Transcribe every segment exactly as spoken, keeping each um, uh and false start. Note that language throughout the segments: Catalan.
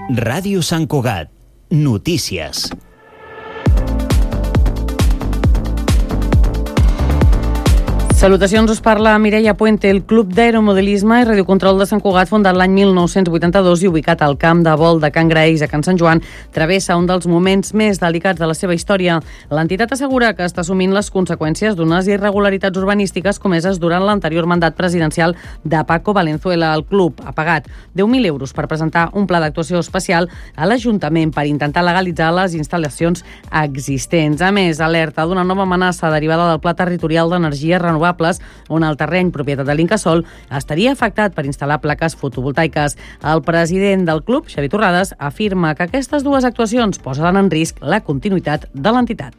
Ràdio Sant Cugat. Notícies. Salutacions, us parla Mireia Puente. El Club d'Aeromodelisme i Radiocontrol de Sant Cugat, fundat l'any mil nou-cents vuitanta-dos i ubicat al camp de vol de Can Graells a Can Sant Joan, travessa un dels moments més delicats de la seva història. L'entitat assegura que està assumint les conseqüències d'unes irregularitats urbanístiques comeses durant l'anterior mandat presidencial de Paco Valenzuela. El club ha pagat deu mil euros per presentar un pla d'actuació especial a l'Ajuntament per intentar legalitzar les instal·lacions existents. A més, alerta d'una nova amenaça derivada del Pla Territorial d'Energies Renovables, on el terreny, propietat de l'Incasòl, estaria afectat per instal·lar plaques fotovoltaiques. El president del club, Xavi Torrades, afirma que aquestes dues actuacions posen en risc la continuïtat de l'entitat.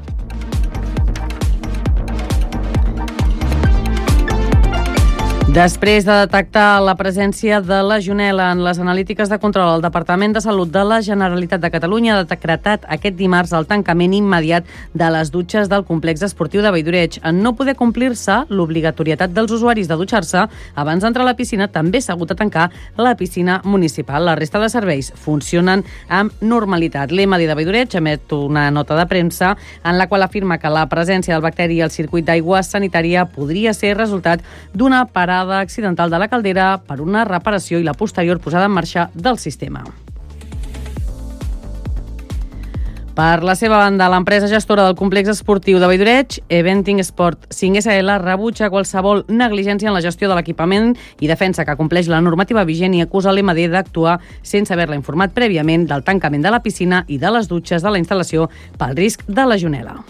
Després de detectar la presència de legionel·la en les analítiques de control, el Departament de Salut de la Generalitat de Catalunya ha decretat aquest dimarts el tancament immediat de les dutxes del complex esportiu de Valldoreig. En no poder complir-se l'obligatorietat dels usuaris de dutxar-se abans d'entrar a la piscina, també s'ha hagut de tancar la piscina municipal. La resta de serveis funcionen amb normalitat. L'E M A D I de Valldoreig emet una nota de premsa en la qual afirma que la presència del bacteri al circuit d'aigua sanitària podria ser resultat d'una parada accidental de la caldera per una reparació i la posterior posada en marxa del sistema. Per la seva banda, l'empresa gestora del complex esportiu de Valldoreig, Eventing Sport cinc S L, rebutja qualsevol negligència en la gestió de l'equipament i defensa que compleix la normativa vigent i acusa l'E M A D I d'actuar sense haver-la informat prèviament del tancament de la piscina i de les dutxes de la instal·lació pel risc de legionel·la.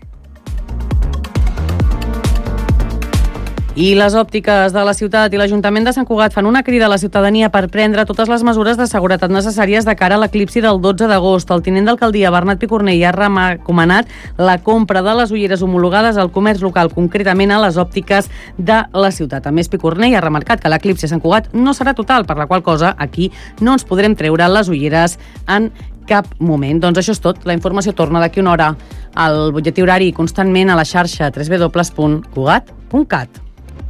I les òptiques de la ciutat i l'Ajuntament de Sant Cugat fan una crida a la ciutadania per prendre totes les mesures de seguretat necessàries de cara a l'eclipsi del dotze d'agost. El tinent d'alcaldia, Bernat Picornell, ha recomanat la compra de les ulleres homologades al comerç local, concretament a les òptiques de la ciutat. A més, Picornell ha remarcat que l'eclipsi a Sant Cugat no serà total, per la qual cosa aquí no ens podrem treure les ulleres en cap moment. Doncs això és tot. La informació torna d'aquí una hora al butlletí horari constantment a la xarxa w w w punt cugat punt cat.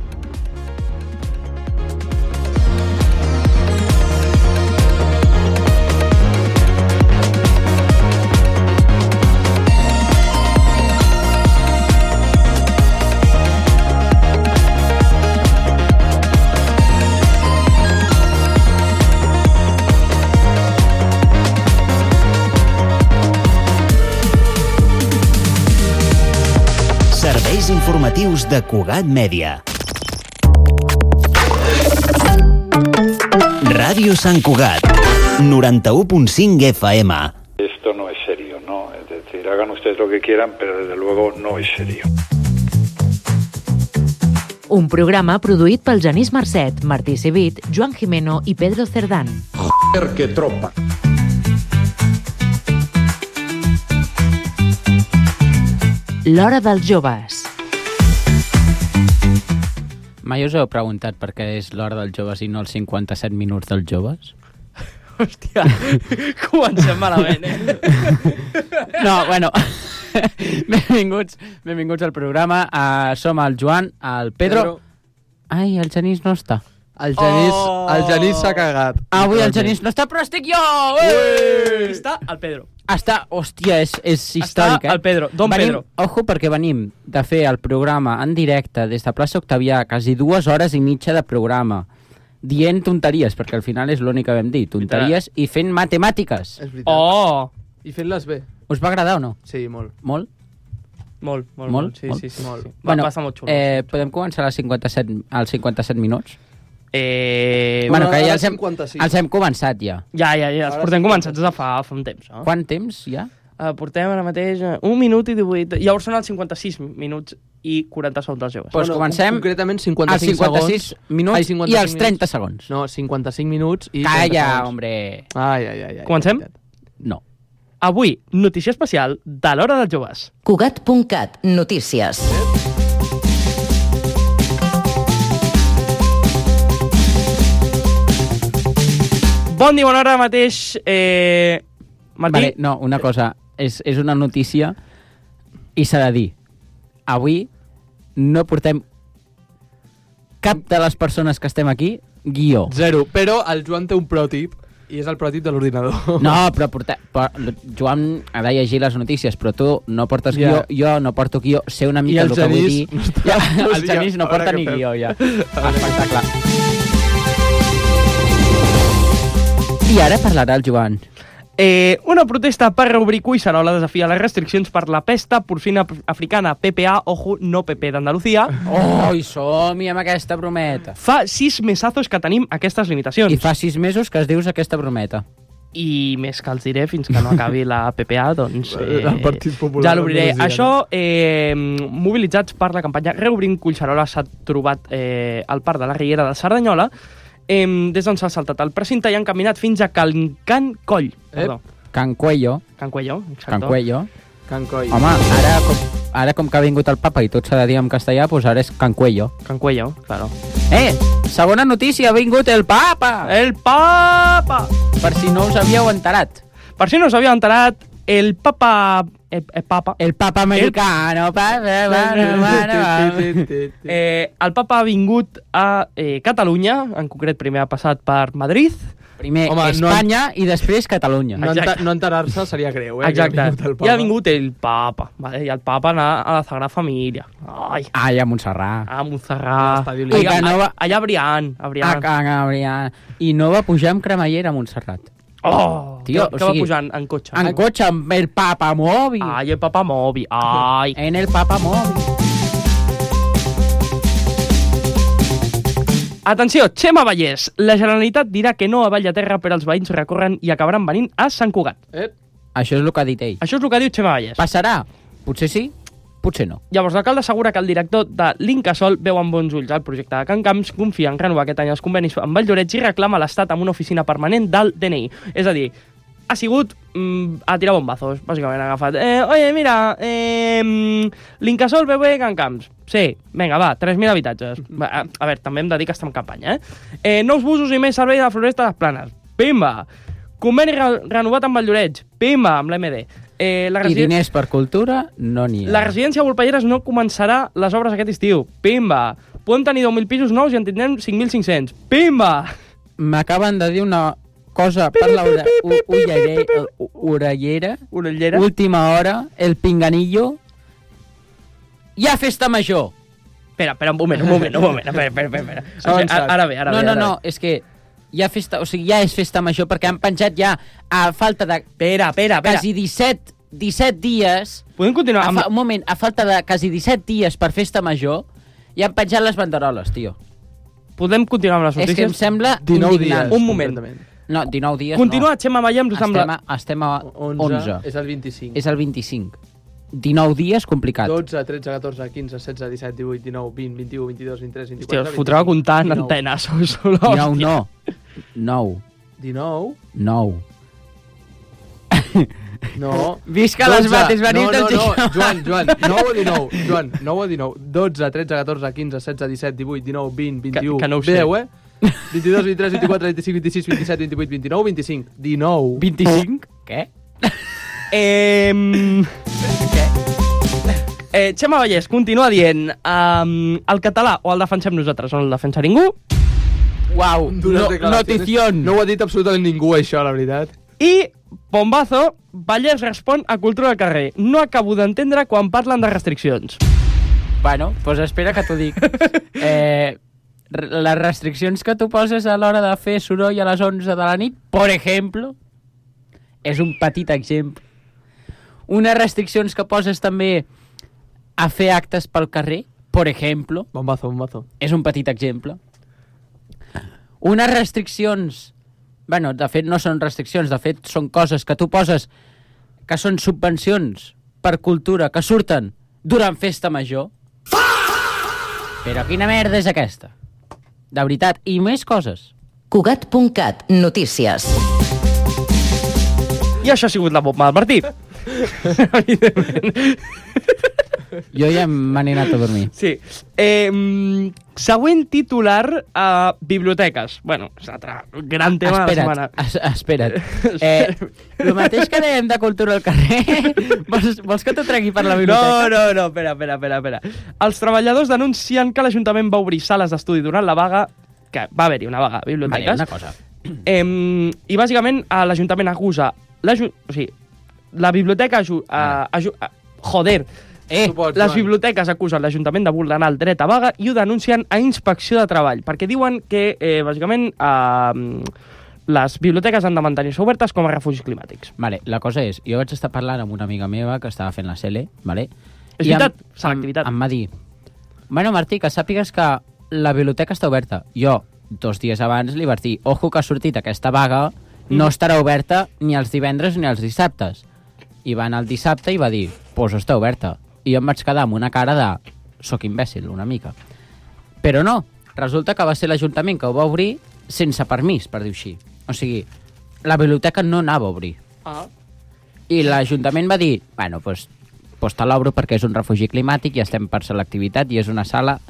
Serveis informatius de Cugat Mèdia. Ràdio Sant Cugat, noranta-u punt cinc F M. Esto no es serio, ¿no? Es decir, hagan ustedes lo que quieran, pero desde luego no es serio. Un programa produït pel Genís Marcet, Martí Civit, Joan Jimeno i Pedro Cerdán. Joder, que tropa. L'Hora dels Joves. Mai us heu preguntat per què és l'Hora dels Joves i no els cinquanta-set minuts dels joves? Hòstia, comencem malament, eh? No, bueno, benvinguts, benvinguts al programa. Uh, som el Joan, el Pedro... Pedro. Ai, el Genís no està. El Genís, Oh! el Genís s'ha cagat. Avui el Genís no està, però estic jo! Ué! Està el Pedro. Està, hòstia, és, és històric, Està el Pedro, Don venim, Pedro. Ojo, perquè venim de fer el programa en directe des de plaça Octavià, quasi dues hores i mitja de programa, dient tonteries, perquè al final és l'únic que vam dir, tonteries, i fent matemàtiques. És veritat. Oh! I fent-les bé. Us va agradar o no? Sí, molt. Molt? Molt, molt, Molt? molt. Sí, Molt? sí, sí. Molt. sí. Va, Bueno, va estar molt xulo. eh, podem començar als cinquanta-set, als cinquanta-set minuts? Eh... Bueno, que ja ara els hem, cinquanta-sis. els hem començat ja. Ja, ja, ja. Els Ara portem sí. començats des de fa, fa un temps, no? Quant temps ja? Uh, portem ara mateix uh, un minut i divuit... Llavors són els cinquanta-sis minuts i quaranta segons dels joves. Pues Bueno, comencem concretament als cinquanta-cinc cinquanta-sis segons. minuts Ai, i cinquanta-cinc als trenta segons. No, cinquanta-cinc minuts i... Calla, trenta segons. hombre. Ai, ai, ai, ai. Comencem? No. Avui, notícia especial de l'Hora dels Joves. Cugat punt cat, notícies. Bon dia, bona hora, ara mateix. Eh... Martí? Vale, no, una cosa. És, és una notícia i s'ha de dir. Avui no portem cap de les persones que estem aquí guió. Zero. Però el Joan té un protip I és el prototip de l'ordinador. No, però porta, per, Joan ha de llegir les notícies, però tu no portes Ja. guió, jo no porto guió, sé una mica el que vull dir. Ja, el Genís no porta ni guió, ja. Espectacle. I ara parlarà el Joan. Eh, una protesta per reobrir Cuixarola desafia les restriccions per la pesta porcina africana P P A, ojo, no P P d'Andalucía. Oh, i som-hi amb aquesta brometa. Fa sis mesazos que tenim aquestes limitacions. I fa sis mesos que es dius aquesta brometa. I més que els diré fins que no acabi la P P A, doncs eh, El Partit Popular ja l'obriré. d'Andalusia, Això, eh, mobilitzats per la campanya Reobrint Collserola, s'ha trobat eh, al parc de la Riera de Cerdanyola, eh, des d'on s'ha saltat el precinte i han caminat fins a Can, Can Coll. Perdó. Can Cuello. Can Cuello, exacto. Can Cuello. Can Coll. Home, ara com, ara com que ha vingut el papa i tot s'ha de dir en castellà, doncs ara és Can Cuello. Can Cuello, claro. Eh, segona notícia, ha vingut el papa! El papa! Per si no us havíeu enterat. Per si no us havíeu enterat, el papa... El, el papa... El papa americano. El... Papa, eh, el papa ha vingut a eh, Catalunya, en concret primer ha passat per Madrid. Primer Home, Espanya no... i després Catalunya. No, enta no enterar-se seria greu, eh? Exacte. El I ha vingut el papa. Vale? I el papa anar a la Sagrada Família. Ai, Ai, a Montserrat. a Montserrat. I Allà, que no va- allà a Brian. A A Brian. Can Gabriel. I no va pujar amb cremallera a Montserrat. Oh, Tio, que, o que sigui, va pujant en cotxe. En cotxe amb el papa mòbil. Ai, el papa mobi. Ai. En el papa mòbil. Atenció, Xema Vallès. La Generalitat dirà que no a Vallaterra per als veïns recorren i acabaran venint a Sant Cugat. Eh? Això és el que ha dit ell. Això és el que diu Xema Vallès. Passarà? Potser sí, potser no. Llavors, l'alcalde assegura que el director de l'Incasol veu amb bons ulls el projecte de Can Camps, confia en renovar aquest any els convenis amb Valldoreix i reclama a l'Estat amb una oficina permanent del D N I. És a dir, ha sigut mm, a tirar bombazos, bàsicament ha agafat. Eh, oye, mira, eh, l'Incasol veu bé Can Camps. Sí, vinga, va, tres mil habitatges. Va, a, a veure, també hem de dir que estem en campanya, eh? eh nous busos i més servei de la floresta de les Planes. Pimba! Conveni re renovat amb Valldoreix. Pimba! Amb l'M D. Eh, la I diners per cultura no n'hi ha. La residència Volpelleres no començarà les obres aquest estiu. Pimba! Podem tenir deu mil pisos nous i en tindrem cinc mil cinc-cents. Pimba! M'acaben de dir una cosa per la ora, u, ullere, u, orellera. Orellera. Última hora, el pinganillo. Hi ha festa major. Espera, espera, un moment, un moment, un moment. Espera, espera, espera. O sigui, ara, ara bé, ara no, bé. no, ara no, bé. és que hi ha festa, o sigui, ja és festa major perquè han penjat ja a falta de Espera, espera, espera. quasi disset, disset dies. Podem continuar A amb... fa, un moment, a falta de quasi disset dies per festa major, ja han penjat les banderoles, tio. Podem continuar amb les És que em notícies? sembla dinou indignant. dies. Un moment. concretament. No, dinou dies Continua, no. Xema Vallès, us Estem sembla... a, estem a onze. onze. És el vint-i-cinc. És el vint-i-cinc. dinou dies, complicat. dotze, tretze, catorze, quinze, setze, disset, divuit, dinou, vint, vint-i-u, vint-i-dos, vint-i-tres, Hòstia, vint-i-quatre... us fotreu a comptar en dinou. antenes. Sou, sou la dinou hòstia. no. nou. dinou? nou. No. Visca les mates, venit no, del no, no, Gijón. Joan, Joan, nou o dinou? Joan, nou o dinou? dotze, tretze, catorze, quinze, setze, disset, divuit, dinou, vint, vint-i-u... Que- que no ho sé. deu, eh? vint-i-dos, vint-i-tres, vint-i-quatre, vint-i-cinc, vint-i-sis, vint-i-set, vint-i-vuit, vint-i-nou, vint-i-cinc. dinou. vint-i-cinc? Què? Eh... Què? Eh, Xema Vallès, continua dient um, el català o el defensem nosaltres o no el defensa ningú. Uau, Dures no, declaracions. notición. No ho ha dit absolutament ningú, això, la veritat. I, bombazo, Vallès respon a Cultura del Carrer. No acabo d'entendre quan parlen de restriccions. Bueno, doncs pues espera que t'ho dic. Eh, les restriccions que tu poses a l'hora de fer soroll a les onze de la nit, per exemple, és un petit exemple. Unes restriccions que poses també a fer actes pel carrer, per exemple, Bombazo, bombazo. és un petit exemple. Unes restriccions... Bueno, de fet no són restriccions, de fet són coses que tu poses que són subvencions per cultura que surten durant festa major. Però quina merda és aquesta? De veritat, i més coses. Cugat punt cat, notícies. I això ha sigut la bomba del Martí. Evidentment. Jo ja me n'he anat a dormir. Sí. Eh, mm, següent titular a biblioteques. Bueno, és l'altre gran tema de la setmana. Espera't, es, espera't. Eh, el mateix que dèiem de cultura al carrer, vols, vols que t'ho tregui per la No, biblioteca? no, no, espera, espera, espera, espera. Els treballadors denuncien que l'Ajuntament va obrir sales d'estudi durant la vaga, que va haver-hi una vaga a Vale, biblioteques, una cosa. Eh, I bàsicament eh, l'Ajuntament acusa... O sigui, la biblioteca... Aju, uh, aju, uh, joder! Eh, pots, les Joan. biblioteques acusen l'Ajuntament de vulnerar el dret a vaga i ho denuncien a Inspecció de Treball, perquè diuen que, eh, bàsicament, eh, les biblioteques han de mantenir-se obertes com a refugis climàtics. Vale, la cosa és, jo vaig estar parlant amb una amiga meva que estava fent la C L, vale? És I veritat, em, selectivitat. em, em va dir, bueno, Martí, que sàpigues que la biblioteca està oberta. Jo, dos dies abans, li vaig dir, ojo que ha sortit aquesta vaga, no Mm. estarà oberta ni els divendres ni els dissabtes. I va anar el dissabte i va dir, pues està oberta. I jo em vaig quedar amb una cara de, soc imbècil, una mica. Però no, resulta que va ser l'Ajuntament que ho va obrir sense permís, per dir-ho així. O sigui, la biblioteca no anava a obrir. Ah. I l'Ajuntament va dir, bueno, doncs pues te l'obro perquè és un refugi climàtic i estem per selectivitat i és una sala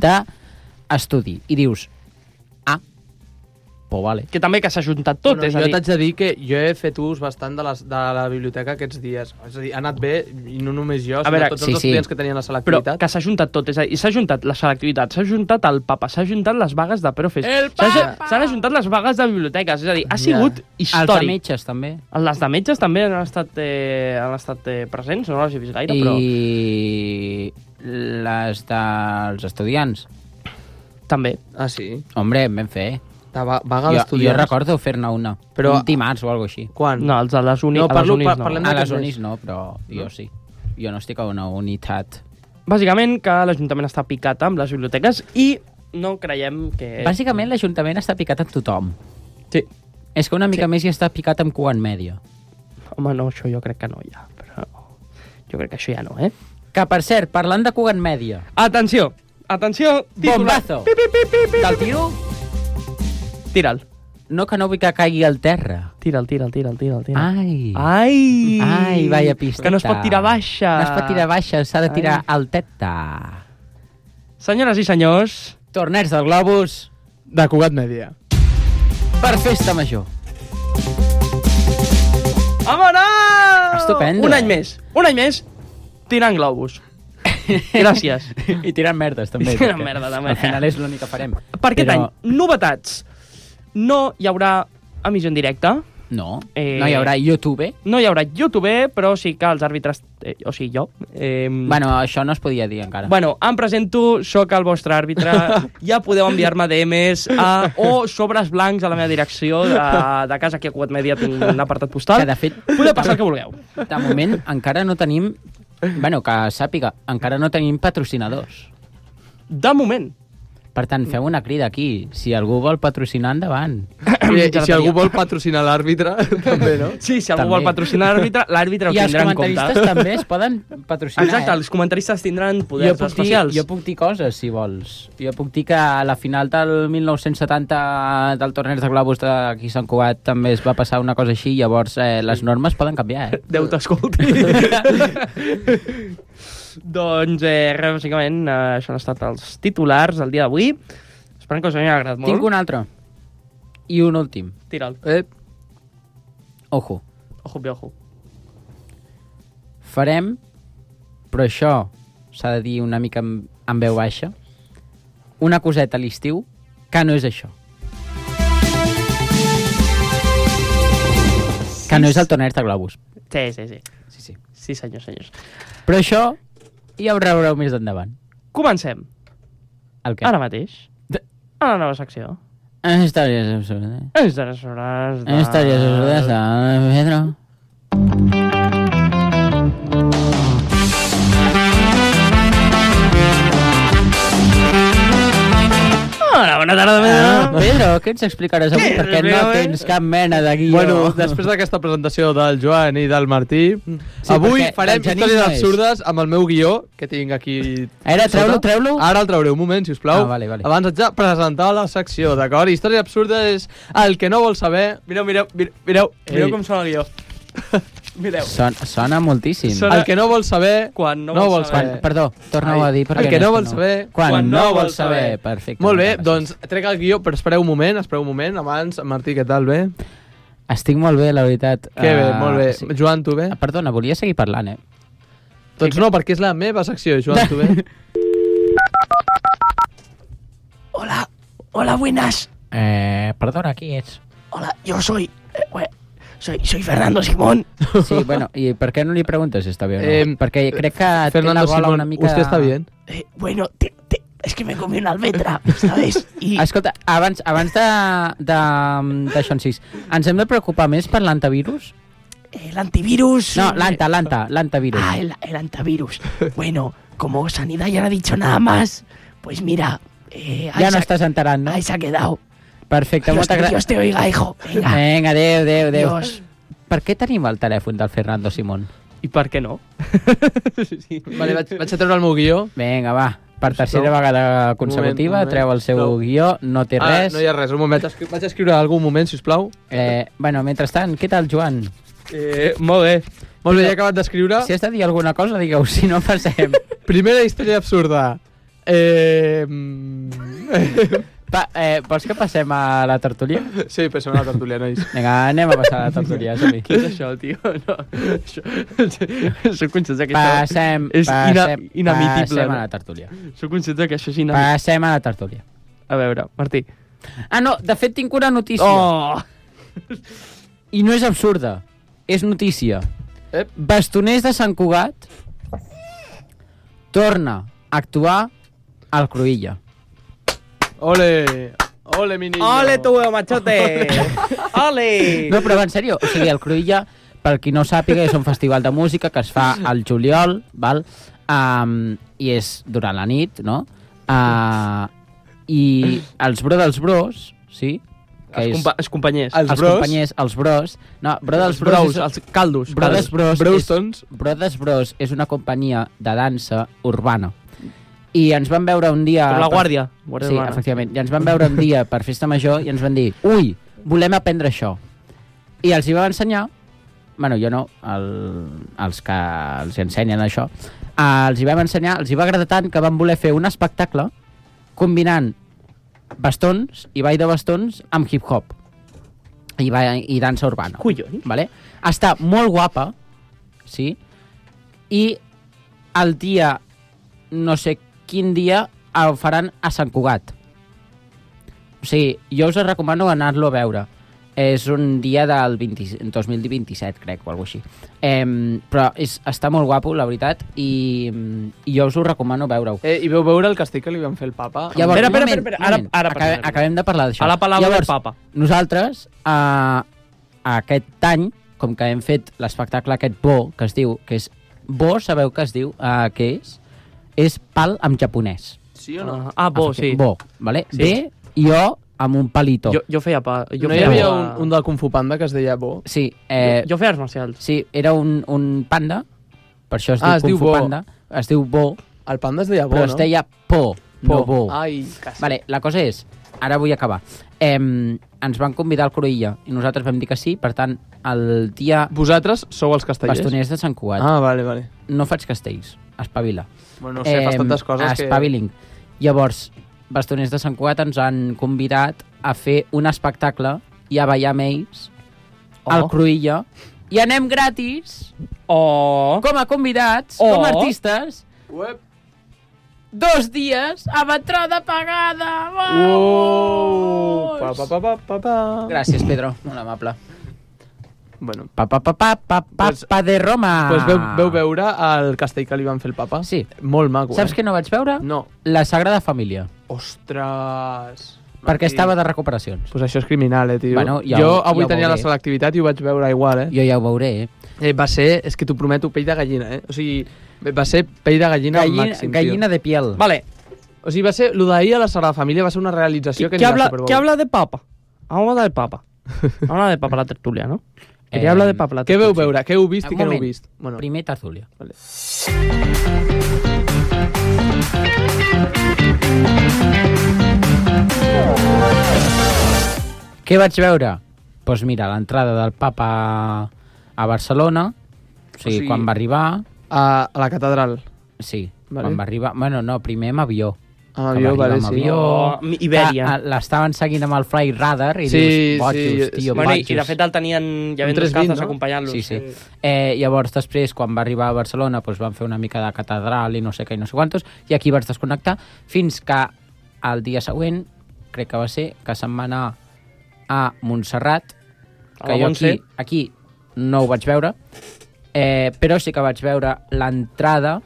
d'estudi. I dius, ah, pues vale. Que també que s'ha juntat tot, Bueno, és a jo dir... t'haig de dir que jo he fet ús bastant de, les, de la biblioteca aquests dies. És a dir, ha anat bé, i no només jo, sinó veure, tots sí, els sí. estudiants que tenien la Però selectivitat. que s'ha juntat tot, és a dir, s'ha juntat la selectivitat, s'ha juntat el papa, s'ha juntat les vagues de profes, El s'ha ju- papa! s'han ajuntat les vagues de biblioteques, és a dir, ha Ja. sigut Els de històric. metges, també. Les de metges també han estat, eh, han estat eh, presents, no les he vist gaire, però I les dels estudiants. també. Ah, sí? Hombre, ben fer. De va, vaga Jo, jo d'estudiants. recordo fer-ne una. Però- Un dimarts o alguna així. Quan? No, els de les, uni, No, a les parlo- unis par- no. parlem A d'aquest les mes. unis no, però jo sí. Jo no estic a una unitat. Bàsicament que l'Ajuntament està picat amb les biblioteques i no creiem que... Bàsicament l'Ajuntament està picat amb tothom. Sí. És que una mica més hi està picat amb Cugat Mèdia. Home, no, això jo crec que no ja, però jo crec que això ja no, eh? Que, per cert, parlant de Cugat Mèdia, Atenció, atenció, titular. bombazo! Te'l tiro? Tira'l, No, que no vull que caigui al terra. tira'l, tira'l, tira'l, tira'l, tira'l. Ai! Ai! Ai, vaya pisteta. Que no es pot tirar baixa. No es pot tirar baixa, s'ha de tirar Ai. alteta. Senyores i senyors, Torneigs del Globus De Cugat Mèdia. per festa major. vámonos! Estupendo. Un any més, un any més, tirant globus. Gràcies. I tirant merdes, també. I tirant perquè merda, també. Al final és l'únic que farem. Per aquest Però- any, novetats. No hi haurà emissió en directe, No, Eh, no hi haurà YouTube. no hi haurà YouTube, però sí que els àrbitres, eh, o sigui, jo... Eh, Bueno, això no es podia dir encara. Bueno, em presento, sóc el vostre àrbitre, ja podeu enviar-me D Ms a, o sobres blancs a la meva direcció de, de casa, aquí a Cugat Mèdia tinc un apartat postal. Que, de fet, Podeu passar el que vulgueu. de moment encara no tenim... Bueno, que sàpiga, encara no tenim patrocinadors. De moment. Per tant, feu una crida aquí. Si algú vol patrocinar, endavant. I, i si algú vol patrocinar l'àrbitre, també, no? Sí, si algú També. vol patrocinar l'àrbitre, l'àrbitre ho I els tindrà en compte. comentaristes també es poden patrocinar. Exacte, eh? els comentaristes tindran jo poders puc, dir, especials. jo puc dir coses, si vols. Jo puc dir que a la final del mil nou-cents setanta del torneig de globus d'aquí a Sant Cugat també es va passar una cosa així, llavors eh, les normes poden canviar, eh? Déu t'escolti. Doncs, eh, res, bàsicament, eh, això han estat els titulars del dia d'avui. Esperem que us hagi agradat molt. Tinc un altre. I un últim. Tira'l. Eh, Ojo. Ojo, bé, ojo. Farem, però això s'ha de dir una mica en, en veu baixa, una coseta a l'estiu que no és això. Que no és el torneig de globus. Sí, sí, sí. Sí, sí. Sí, senyors, senyors. Però això ja ho veureu més endavant. Comencem. El què? Ara mateix. De- A la nova secció. Històries absurdes. Històries absurdes de... Històries absurdes de Pedro. Hola, bona tarda, Ah, Pedro. Pedro, què ens explicaràs avui? Què? Perquè no Explica-me. tens cap mena de guió. bueno, després d'aquesta presentació del Joan i del Martí, Sí, avui perquè farem el Genís històries no és. absurdes amb el meu guió, que tinc aquí... Ara, treu-lo, sota. treu-lo. Ara el trauré, un moment, sisplau. Ah, vale, vale. Abans haig de presentar la secció, d'acord? Històries absurdes és el que no vol saber... Mireu, mireu, mireu, mireu, mireu Ei. com sona el guió. Mireu. Sona, sona moltíssim. Sona- El que no vol saber... Quan no, No vol vols saber. Quan, perdó, torna-ho Ai, a dir. perquè el que no és vol saber- Quan, Quan no no vol vol saber. saber. Perfecte. Molt bé, moltes gràcies. doncs trec el guió, però espereu un moment, espereu un moment. Abans, Martí, què tal, bé? Estic molt bé, la veritat. Que bé, Ah, molt bé. sí. Joan, tu bé? Ah, Perdona, volia seguir parlant, eh? Doncs no, perquè és la meva secció, Joan, tu bé? Hola, hola, buenas. Eh, perdona, qui ets? hola, yo soy... Eh, bueno, soy, soy Fernando Simón. Sí, bueno, ¿y per què no li preguntes si està bé o no? Eh, Perquè crec que Fernando té la gola Simón, una mica... ¿usted está bien? Eh, bueno, te, te, es que me comí una almendra, ¿sabes? Y... Escolta, abans, abans de, de, d'això en sis, ens hem de preocupar més per l'antivirus? El antivirus... No, l'anta, l'anta, l'antivirus. Ah, el, el antivirus. Bueno, como Sanidad ya no ha dicho nada más, pues mira... Eh, Ja no se, estàs enterant, no? ahí se ha quedado. Perfecte, Dios, moltes gràcies. Dios te oiga, hijo. Venga. Vinga, adéu, adéu, adéu. Dios. Per què tenim el telèfon del Fernando Simón? I per què no? Sí. Vale, vaig, vaig a treure el meu guió. Vinga, va. Per tercera vegada consecutiva, Un moment, un treu el seu moment. guió, no té Ah, res. no hi ha res, un moment. Escri- Vaig a escriure algun moment, sisplau. Eh, bueno, mentrestant, què tal, Joan? Eh, molt bé. Molt bé, ja he acabat d'escriure. Si has de dir alguna cosa, digueu, si no passem. Primera història absurda. Eh... mm, Pa, eh, vols que passem a la tertúlia? sí, passem a la tertúlia, nois. Vinga, anem a passar a la tertúlia, som-hi. Què és això, tio? No, això... Soc conscient que això Passem, és ina passem, inadmitible. passem a No? la tertúlia. Soc conscient que això és inadmitible. Passem a la tertúlia. A veure, Martí. Ah, no, de fet tinc una notícia. Oh! I no és absurda, és notícia. Ep. Bastoners de Sant Cugat torna a actuar al Cruïlla. Ole, ole, mi niño. Ole tu, machote! Ole! No, però en sèrio, o sigui, el Cruïlla, per qui no sàpiga, és un festival de música que es fa al juliol, val? Um, i és durant la nit, no? Uh, I els Bro dels Bros, sí? Que Els, és, compa els companys. Els els bros. companys, els Bros. No, Bro dels Els Bros, brous, és, els caldos. Brothers Bros, és, Brostons. Brothers Bros és una companyia de dansa urbana. I ens van veure un dia... Com la per- Guàrdia. Guàrdia Sí, Urbana. efectivament. I ens van veure un dia per festa major i ens van dir, ui, volem aprendre això. I els hi vam ensenyar, bueno, jo no, el, els que els ensenyen això, eh, els hi vam ensenyar, els hi va agradar tant que van voler fer un espectacle combinant bastons i ball de bastons amb hip-hop i, ba- i dansa urbana. Collons. Vale? Està molt guapa, sí, i el dia, no sé quin dia, el faran a Sant Cugat. O sigui, jo us recomano anar-lo a veure. És un dia del vint, dos mil vint-i-set, crec, o alguna cosa així. Eh, però és, està molt guapo, la veritat, i, i jo us ho recomano veure-ho. Eh, I veu veure el castell que li van fer el papa? Llavors, Espera, un espera, moment, espera, un ara- moment. ara Acabem, parlarem. acabem de parlar d'això. A la paraula Llavors, del papa. Nosaltres, eh, aquest any, com que hem fet l'espectacle aquest Bo, que es diu, que és Bo, sabeu què es diu, eh, què és? És pal en japonès. Sí o no? Ah, bo, sí. Bo, vale? Sí. B i O amb un palito. Jo, jo feia pa... Jo no hi feia havia pa- un, un del Kung Fu Panda que es deia Bo? Sí, eh, Jo, jo feia arts marcials. sí, era un, un panda, per això es Ah, diu es Kung diu Fu Bo. Panda, es diu Bo, El panda es deia Bo, però no? es deia Po, no Bo. Ai, quasi. Vale, la cosa és, ara vull acabar. Eh, ens van convidar al Cruïlla i nosaltres vam dir que sí, per tant, el dia Vosaltres sou els castellers? bastoners de Sant Cugat. Ah, vale, vale. No faig castells, espavila. Bueno, no sé, fas tantes coses que... Espaviling. Llavors, bastoners de Sant Cugat ens han convidat a fer un espectacle i a ballar amb ells Oh. al Cruïlla i anem gratis Oh! com a convidats, Oh. com a artistes, Uep. dos dies amb entrada pagada. Uou! Vamos! Pa, pa, pa, pa, pa, pa. Gràcies, Pedro, molt amable. Bueno, Pa, pa, pa, pa, pa, pa, Pues- pa de Roma. pues veu, veu veure el castell que li van fer el papa? Sí. Molt maco, Saps eh? què no vaig veure? No. La Sagrada Família, Ostres... perquè Martí. estava de recuperacions. Pues això és criminal, eh, tio. Bueno, ja jo ho- avui ja ho tenia la veuré. selectivitat i ho vaig veure igual, eh? Jo ja ho veuré, eh? eh va ser, és que t'ho prometo, pell de gallina, eh? O sigui, va ser pell de gallina, al Gallina, màxim, gallina tio. de piel. Vale, O sigui, va ser, lo d'ahir a la Sagrada Família va ser una realització que ¿qué ni habla, la Super Bowl. ¿qué habla de papa? Vamos a hablar de papa. Vamos a hablar de papa la tertulia, ¿no? Quería Eh, hablar de papa la Què tertulia. veu veure? Què heu vist Un i què no heu moment. vist? Bueno, Primer tertúlia. vale. Què vaig veure? Doncs pues mira, l'entrada del papa a Barcelona, o sigui, O sigui, quan va arribar... A, a la catedral. Sí, Vale. quan va arribar... Bueno, no, primer amb avió. Amb Que avió, va arribar vale, amb sí. avió. Oh, Ibèria. Ah, ah, L'estaven seguint amb el Fly Radar i Sí, dius, bojos, sí, tio, Bueno, i, bojos. i de fet el tenien ja Un ben dos tres vint, calces no? acompanyant-los. Sí, sí. Eh, llavors, després, quan va arribar a Barcelona, doncs van fer una mica de catedral i no sé què i no sé quantos, i aquí vaig desconnectar, fins que el dia següent, crec que va ser, que se'n va anar a Montserrat, A que la jo Montse. aquí, aquí no ho vaig veure, eh, però sí que vaig veure l'entrada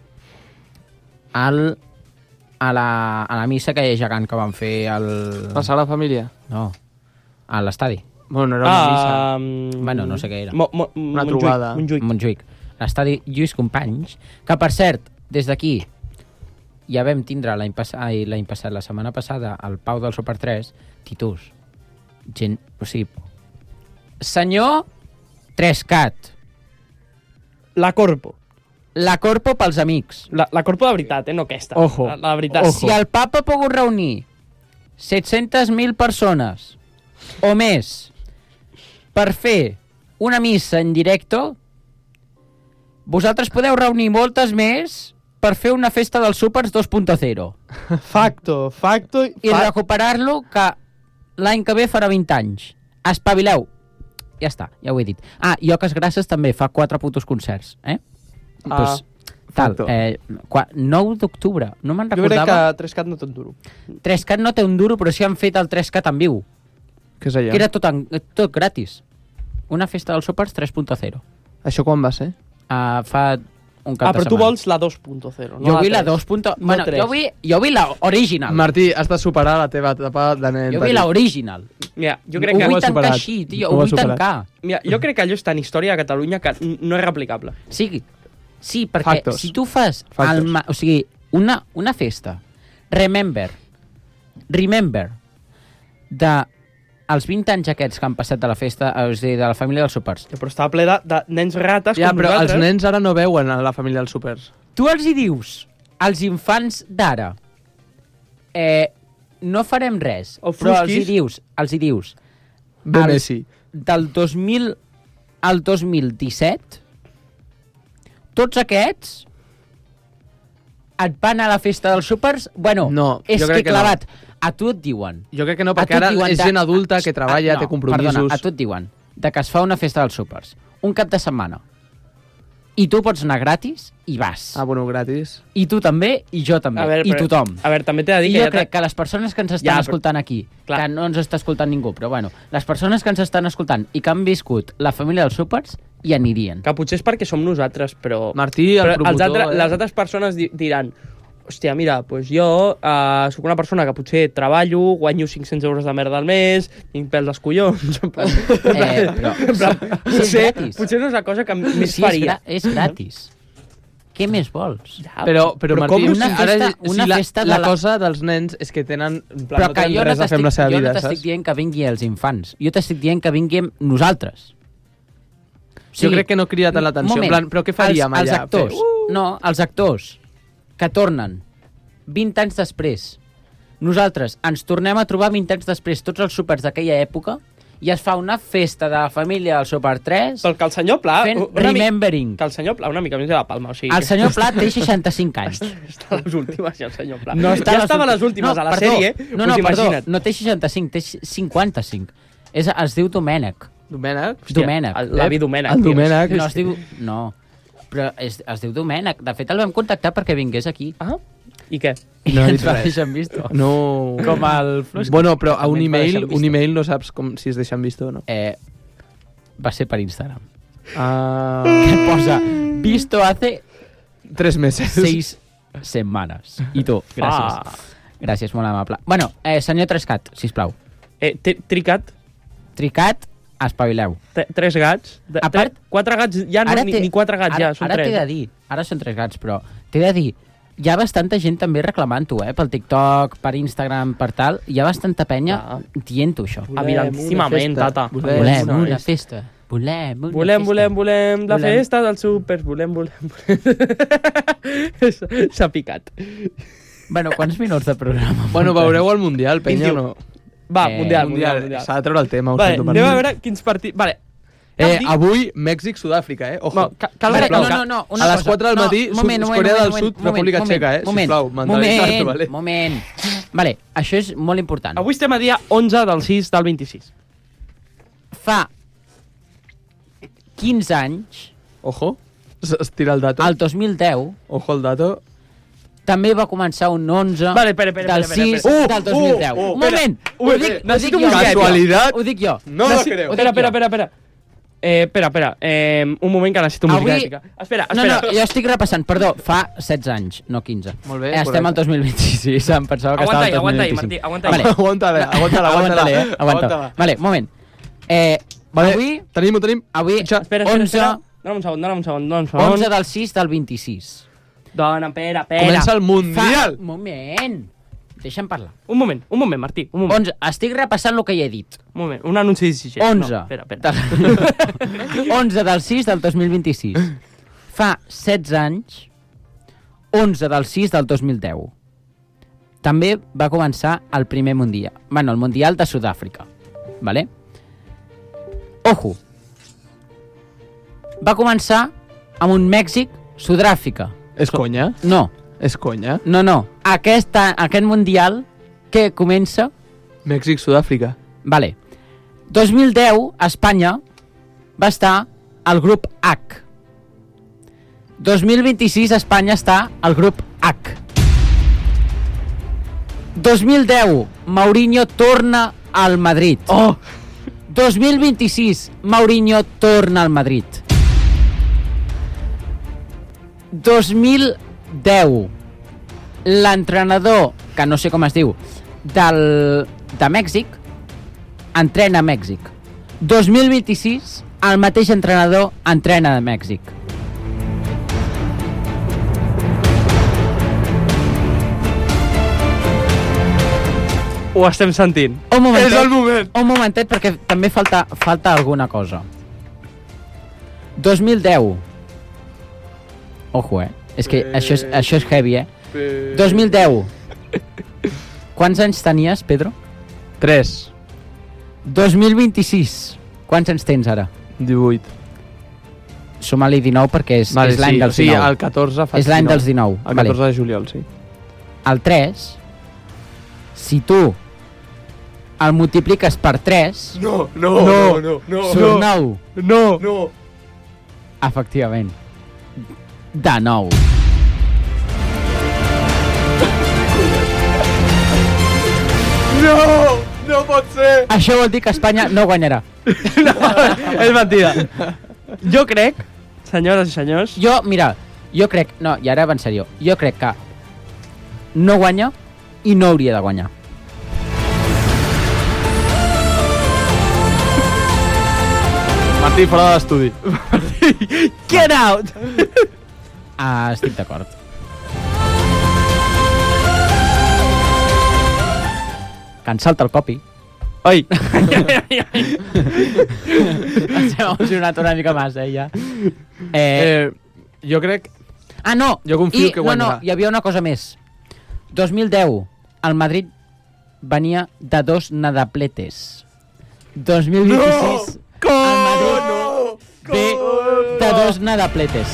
al, a, la, a la missa que gegant que van fer al... La Sagrada Família? No, a l'estadi. Bueno, no era una missa. Ah, um, Bueno, no sé què era. Mo, mo, Una Montjuïc, trobada. Montjuïc. Montjuïc. L'estadi Lluís Companys, que per cert, des d'aquí ja vam tindre l'any passat, ai, l'any passat, la setmana passada, al Pau del Super tres, Titus. Gent, o sigui, senyor Trescat. La Corpo. La Corpo pels amics. La, la Corpo de veritat, eh? No aquesta. Ojo. La, la veritat. Si el papa ha pogut reunir set-centes mil persones o més per fer una missa en directe, vosaltres podeu reunir moltes més per fer una festa dels súpers dos punt zero. Facto, facto... I recuperar-lo, que l'any que ve farà vint anys. Espavileu. Ja està, ja ho he dit. Ah, i Oques Grasses també fa quatre putos concerts, eh? Ah, pues, tal, facto. eh, qua, nou d'octubre, no me'n Jo crec recordava. que Trescat no té un duro. Trescat no té un duro, però sí han fet el Trescat en viu. Què és allò? Que era tot, en, tot gratis. Una festa dels súpers tres punt zero. Això quan va ser? Uh, fa un cap Ah, de però tu setmana. vols la dos punt zero, no Jo la vull la tres. dos. No Bueno, tres. jo vull, jo vull la original. Martí, has de superar la teva etapa de nen Jo vull petit. la original. Mira, jo crec Ho que... vull ho has tancar superat. així, tio, Ho ho has vull superat. tancar. Mira, jo crec que allò està en història de Catalunya que n- no és replicable. Sí, sí, perquè Factos. si tu fas Factos. el, ma- o sigui, una, una festa, remember, remember, de els vint anys aquests que han passat de la festa, eh, és a dir, de la família dels súpers. Però estava ple de, de nens rates Ja, com però nosaltres. els nens ara no veuen a la família dels súpers. Tu els hi dius, als infants d'ara, eh, no farem res, O però els hi frusquis. dius, els hi dius, Ve Els- Messi. del dos mil al dos mil disset, tots aquests et van a la festa dels súpers, bueno, No, és jo que crec que no. clavat, a tu et diuen... Jo crec que no, a perquè tu et ara diuen és de- gent adulta que a- treballa, no, té compromisos. Perdona, a tu et diuen de que es fa una festa dels súpers, un cap de setmana, i tu pots anar gratis i vas. Ah, bueno, gratis. I tu també, i jo també, A veure, i però- tothom. A veure, també t'he de dir I que... jo ja crec t'ha- que les persones que ens estan Ja, però- escoltant aquí, Clar. que no ens està escoltant ningú, però bueno, les persones que ens estan escoltant i que han viscut la família dels súpers, hi anirien. Que potser és perquè som nosaltres, però... Martí, el però promotor, els altres, eh? les altres persones di diran hòstia, mira, pues jo uh, sóc una persona que potser treballo, guanyo cinc-cents euros de merda al mes, tinc pèls als collons... en plan- Eh, però en plan, si és potser, gratis. potser no és la cosa que més Sí, és, faria. gra és gratis. Què més vols? Ja, Però, però, però Martí, com una ara, festa- si una la, festa de la la- cosa dels nens és que tenen, en plan, Però no que tenen jo no res a fer amb la seva t'estic jo vida, no t'estic saps? dient que vingui els infants. Jo t'estic dient que vinguem nosaltres. Jo crec que no crida tant l'atenció. En plan, però què faríem els, els allà? actors, Fer, uh! no, els actors que tornen vint anys després. Nosaltres ens tornem a trobar vint anys després, tots els súpers d'aquella època, i es fa una festa de la família del Súper tres Però que el senyor Pla... fent una mi- remembering. Que el senyor Pla una mica més de la palma, o sigui... El senyor Pla té seixanta-cinc anys. Està a les últimes, ja, el senyor Pla. No està ja a les estava a últimes. les últimes, No, a la perdó. sèrie, No, no, pues perdó, imagina't. no té seixanta-cinc, té cinquanta-cinc. És, es diu Domènec. Domènec? Hòstia, Domènec. el- L'avi Domènec. El tio. Domènec. No es diu... No, però es, es diu Domènec. De fet, el vam contactar perquè vingués aquí. Ah, i què? I No ha ens dit va res. deixar en visto. No... Com el Flux. Bueno, però a un També ens va email, deixar en un visto. email no saps com si es deixen visto o no. Eh, va ser per Instagram. Ah... Que posa visto hace Tres meses. seis setmanes. I tu, gràcies. Ah. Gràcies, molt amable. Bueno, eh, senyor Trescat, sisplau. Eh, tri- tricat, Tricat, espavileu. t- tres gats. De, A part- tre- quatre gats, ja no, Ara ni, té- ni quatre gats, ara, ja, són ara tres. t'he de dir, ara són tres gats, però t'he de dir, hi ha bastanta gent també reclamant-ho, eh? Pel TikTok, per Instagram, per tal. Hi ha bastanta penya Ah. dient-ho, això. Evidentíssimament, tata. Volem, Volem una una festa. festa. Volem una Volem, festa. volem, volem la Volem. festa dels súpers, volem, volem, volem. S'ha picat. Bueno, quants minuts de programa? Bueno, veureu el Mundial, penya, o vint-i-u. no? Va, Eh, mundial, mundial, Mundial, mundial. s'ha de treure el tema. ho Vale, sento, anem a Martí. veure quins partits... Vale. Eh, Cal dir- avui, Mèxic-Sud-àfrica, eh? Ojo. No, ca- cal Vale, recalcar- no, no, no, una a les cosa. quatre del No, matí, moment, Sud- moment, Corea del moment, Sud, moment, República moment, Txeca, eh? moment, Sisplau, mentalitat, moment, vale? moment. Vale, això és molt important. Avui estem a dia onze del sis del vint-i-sis. Fa quinze anys, Ojo. Es es tira el dato. el dos mil deu, Ojo el dato. també va començar un onze Vale, espera, espera, del espera, sis espera. del dos mil deu. Uh, uh, Un moment, espera. ho dic, ho Necessito dic jo. musiqueta. Casualitat? Ho dic jo. No lo creo. Espera, espera, espera, espera. Eh, espera, espera. Eh, un moment que necessito música Avui- èpica. Espera, No, espera. no, jo estic repassant, perdó, fa setze anys, no quinze. Molt bé, Eh, Estem correcte. al dos mil vint-i-sis, em pensava que Aguanta ahí, estava al aguanta ahí, dos mil vint-i-cinc. Martí, aguanta ahí. Vale. Aguanta-la, aguanta-la, aguanta-la. Aguanta-la, eh? Aguanta. Vale, un moment. Eh, Vale, avui, tenim, ho tenim. avui, Espera, espera, onze, espera. Dóna'm un segon, dóna'm un segon, dóna'm un segon. onze del sis del vint-i-sis. Dona, espera, espera. Comença el Mundial. Fa... Un moment. Deixa'm parlar. Un moment, un moment, Martí, un moment. onze. Estic repassant el que ja he dit. Un moment, un anunci de xixet. onze. No, espera, espera. Del... onze del sis del dos mil vint-i-sis. Fa setze anys, onze del sis del dos mil deu. També va començar el primer Mundial. Bueno, el Mundial de Sud-àfrica. Vale? Ojo. Va començar amb un Mèxic-Sud-àfrica. És conya? No, És conya? no, no. Aquest, aquest Mundial que comença... Mèxic-Sud-àfrica. Vale. dos mil deu, Espanya va estar al grup H. dos mil vint-i-sis, Espanya està al grup H. dos mil deu, Mourinho torna al Madrid. Oh! dos mil vint-i-sis, Mourinho torna al Madrid. dos mil deu, l'entrenador, que no sé com es diu, del, de Mèxic, entrena a Mèxic. dos mil vint-i-sis, el mateix entrenador entrena a Mèxic. Ho estem sentint. Un momentet, És el moment. un momentet, perquè també falta, falta alguna cosa. dos mil deu. Ojo, eh? És que Eh. això és, això és heavy, eh? dos mil deu. Quants anys tenies, Pedro? tres. dos mil vint-i-sis. Quants anys tens ara? divuit. Suma-li dinou perquè és, Vale, és l'any sí, dels sí, dinou. el catorze faig És l'any dinou. dels dinou. El Vale. catorze de juliol, sí. El tres, si tu el multipliques per tres, No, no, no, no, no, surt nou. no, no. Efectivament. De nou. No, no pot ser. Això vol dir que Espanya no guanyarà. És mentida. Jo crec, senyores i senyors... Jo, mira, jo crec... No, i ara va en sèrio. Jo crec que no guanya i no hauria de guanyar. Martí, fora de l'estudi. Get out! Ah, estic d'acord. Que en salta el copi. Ai! Ens hem emocionat una mica massa, eh, ja. Eh, Eh, jo crec... ah, no! jo confio I, que no, no, guanyarà. hi havia una cosa més. dos mil deu, el Madrid venia de dos nadapletes. dos mil vint-i-sis, el Madrid ve de dos nadapletes.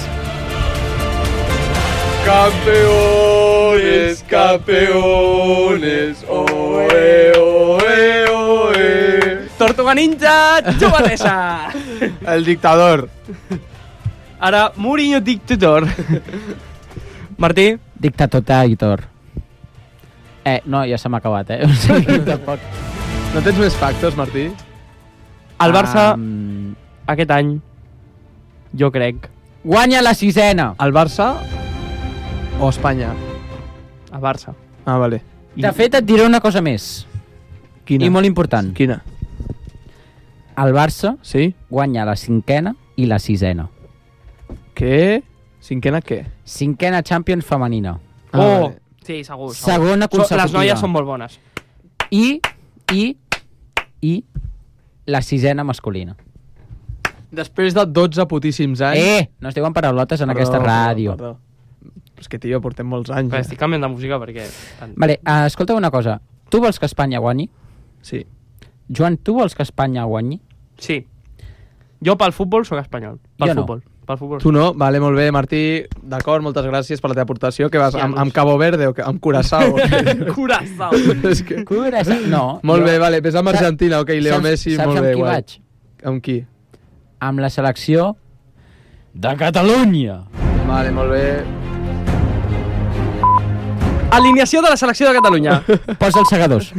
Campeones, campeones, oe, oe, oe. Tortuga Ninja, jugadesa! El dictador. Ara, Mourinho dictador. Martí, Dictatotator. Eh, no, ja se m'ha acabat, eh? O sigui, tampoc. No tens més factors, Martí? el Barça, Um, aquest any, jo crec, guanya la sisena. El Barça o Espanya? el Barça. Ah, vale. De fet, et diré una cosa més. Quina? I molt important. Quina? El Barça Sí? guanya la cinquena i la sisena. Què? Cinquena què? Cinquena Champions femenina. Ah, oh, vale. sí, segur. segur. Segona So- consecutiva. Les noies són molt bones. I, i, i la sisena masculina. Després de dotze putíssims anys... Eh, no es diuen paraulotes en Perdó, aquesta ràdio. Perdó, perdó. És que, tio, portem molts anys. Però Ja. estic canviant de música perquè... Vale, uh, escolta una cosa. Tu vols que Espanya guanyi? Sí. Joan, tu vols que Espanya guanyi? Sí. Jo pel futbol sóc espanyol. Pel Jo no. futbol. Pel futbol. Tu no? Vale, molt bé, Martí. D'acord, moltes gràcies per la teva aportació. Que vas Sí, amb, a amb Cabo Verde o que, amb Curaçao? Curaçao. És que... Curaçao. No. Molt jo- bé, vale, ves amb Saps- Argentina, ok, Leo saps- Messi, saps molt amb bé, qui guai. vaig? Amb qui? Amb la selecció de Catalunya. Vale, molt bé. Alineació de la selecció de Catalunya. Posa els segadors.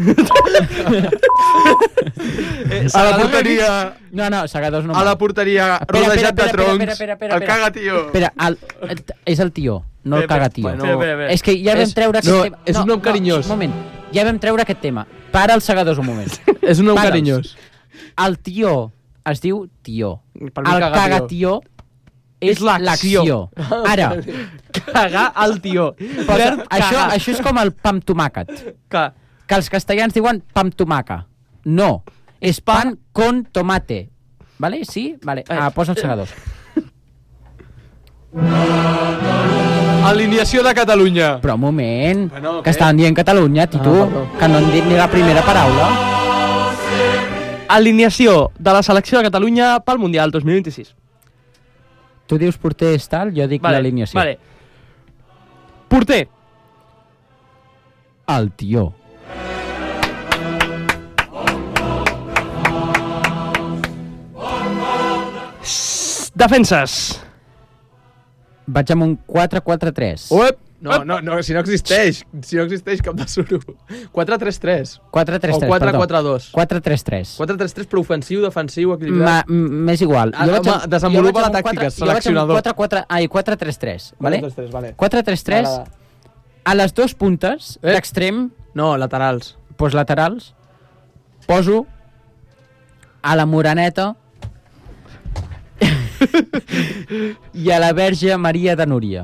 eh, A la porteria... No, no, segadors no. A la porteria, rodejat de troncs. El caga, tio. Espera, el, el, és el tio, no el caga, tio. Bueno, espera, espera. És que ja vam És- treure aquest no, tema. és un nom carinyós. Un moment, ja vam treure aquest tema. Para els segadors un moment. És un nom Para'ls. carinyós. El tió es diu tió. Per mi El caga, caga, tio. tió És és l'acció. l'acció. Ara, Cagar al tió. posa, Verb això, cagar. això és com el pa amb tomàquet. Que Que els castellans diuen pa amb tomaca. No, és pan con tomate. Vale? Sí? Vale. Ah, posa els segadors. Alineació de Catalunya. Però un moment, Bueno, que què? estaven dient Catalunya, Titu, Ah, perdó. que no han dit ni la primera paraula. alineació de la selecció de Catalunya pel Mundial dos mil vint-i-sis. Tu dius porters tal, jo dic Vale, l'alineació. vale. Porter. El tió. Defenses. Vaig amb un quatre quatre tres. Uep! No, no, no, si no existeix. Si no existeix cap de suro. quatre tres tres. quatre tres tres, O quatre perdó. quatre dos. quatre tres tres. quatre tres tres, però ofensiu, defensiu, Ma- equilibrat. m- M'és igual. Ah, Jo vaig home, amb- desenvolupa jo vaig amb la un tàctica, quatre- seleccionador. Jo vaig amb un quatre quatre, ai, quatre tres tres, vale? quatre tres tres, vale. quatre tres tres, M'agrada. a les dues puntes Eh. d'extrem, No, laterals. doncs laterals, poso a la Moreneta i a la Verge Maria de Núria.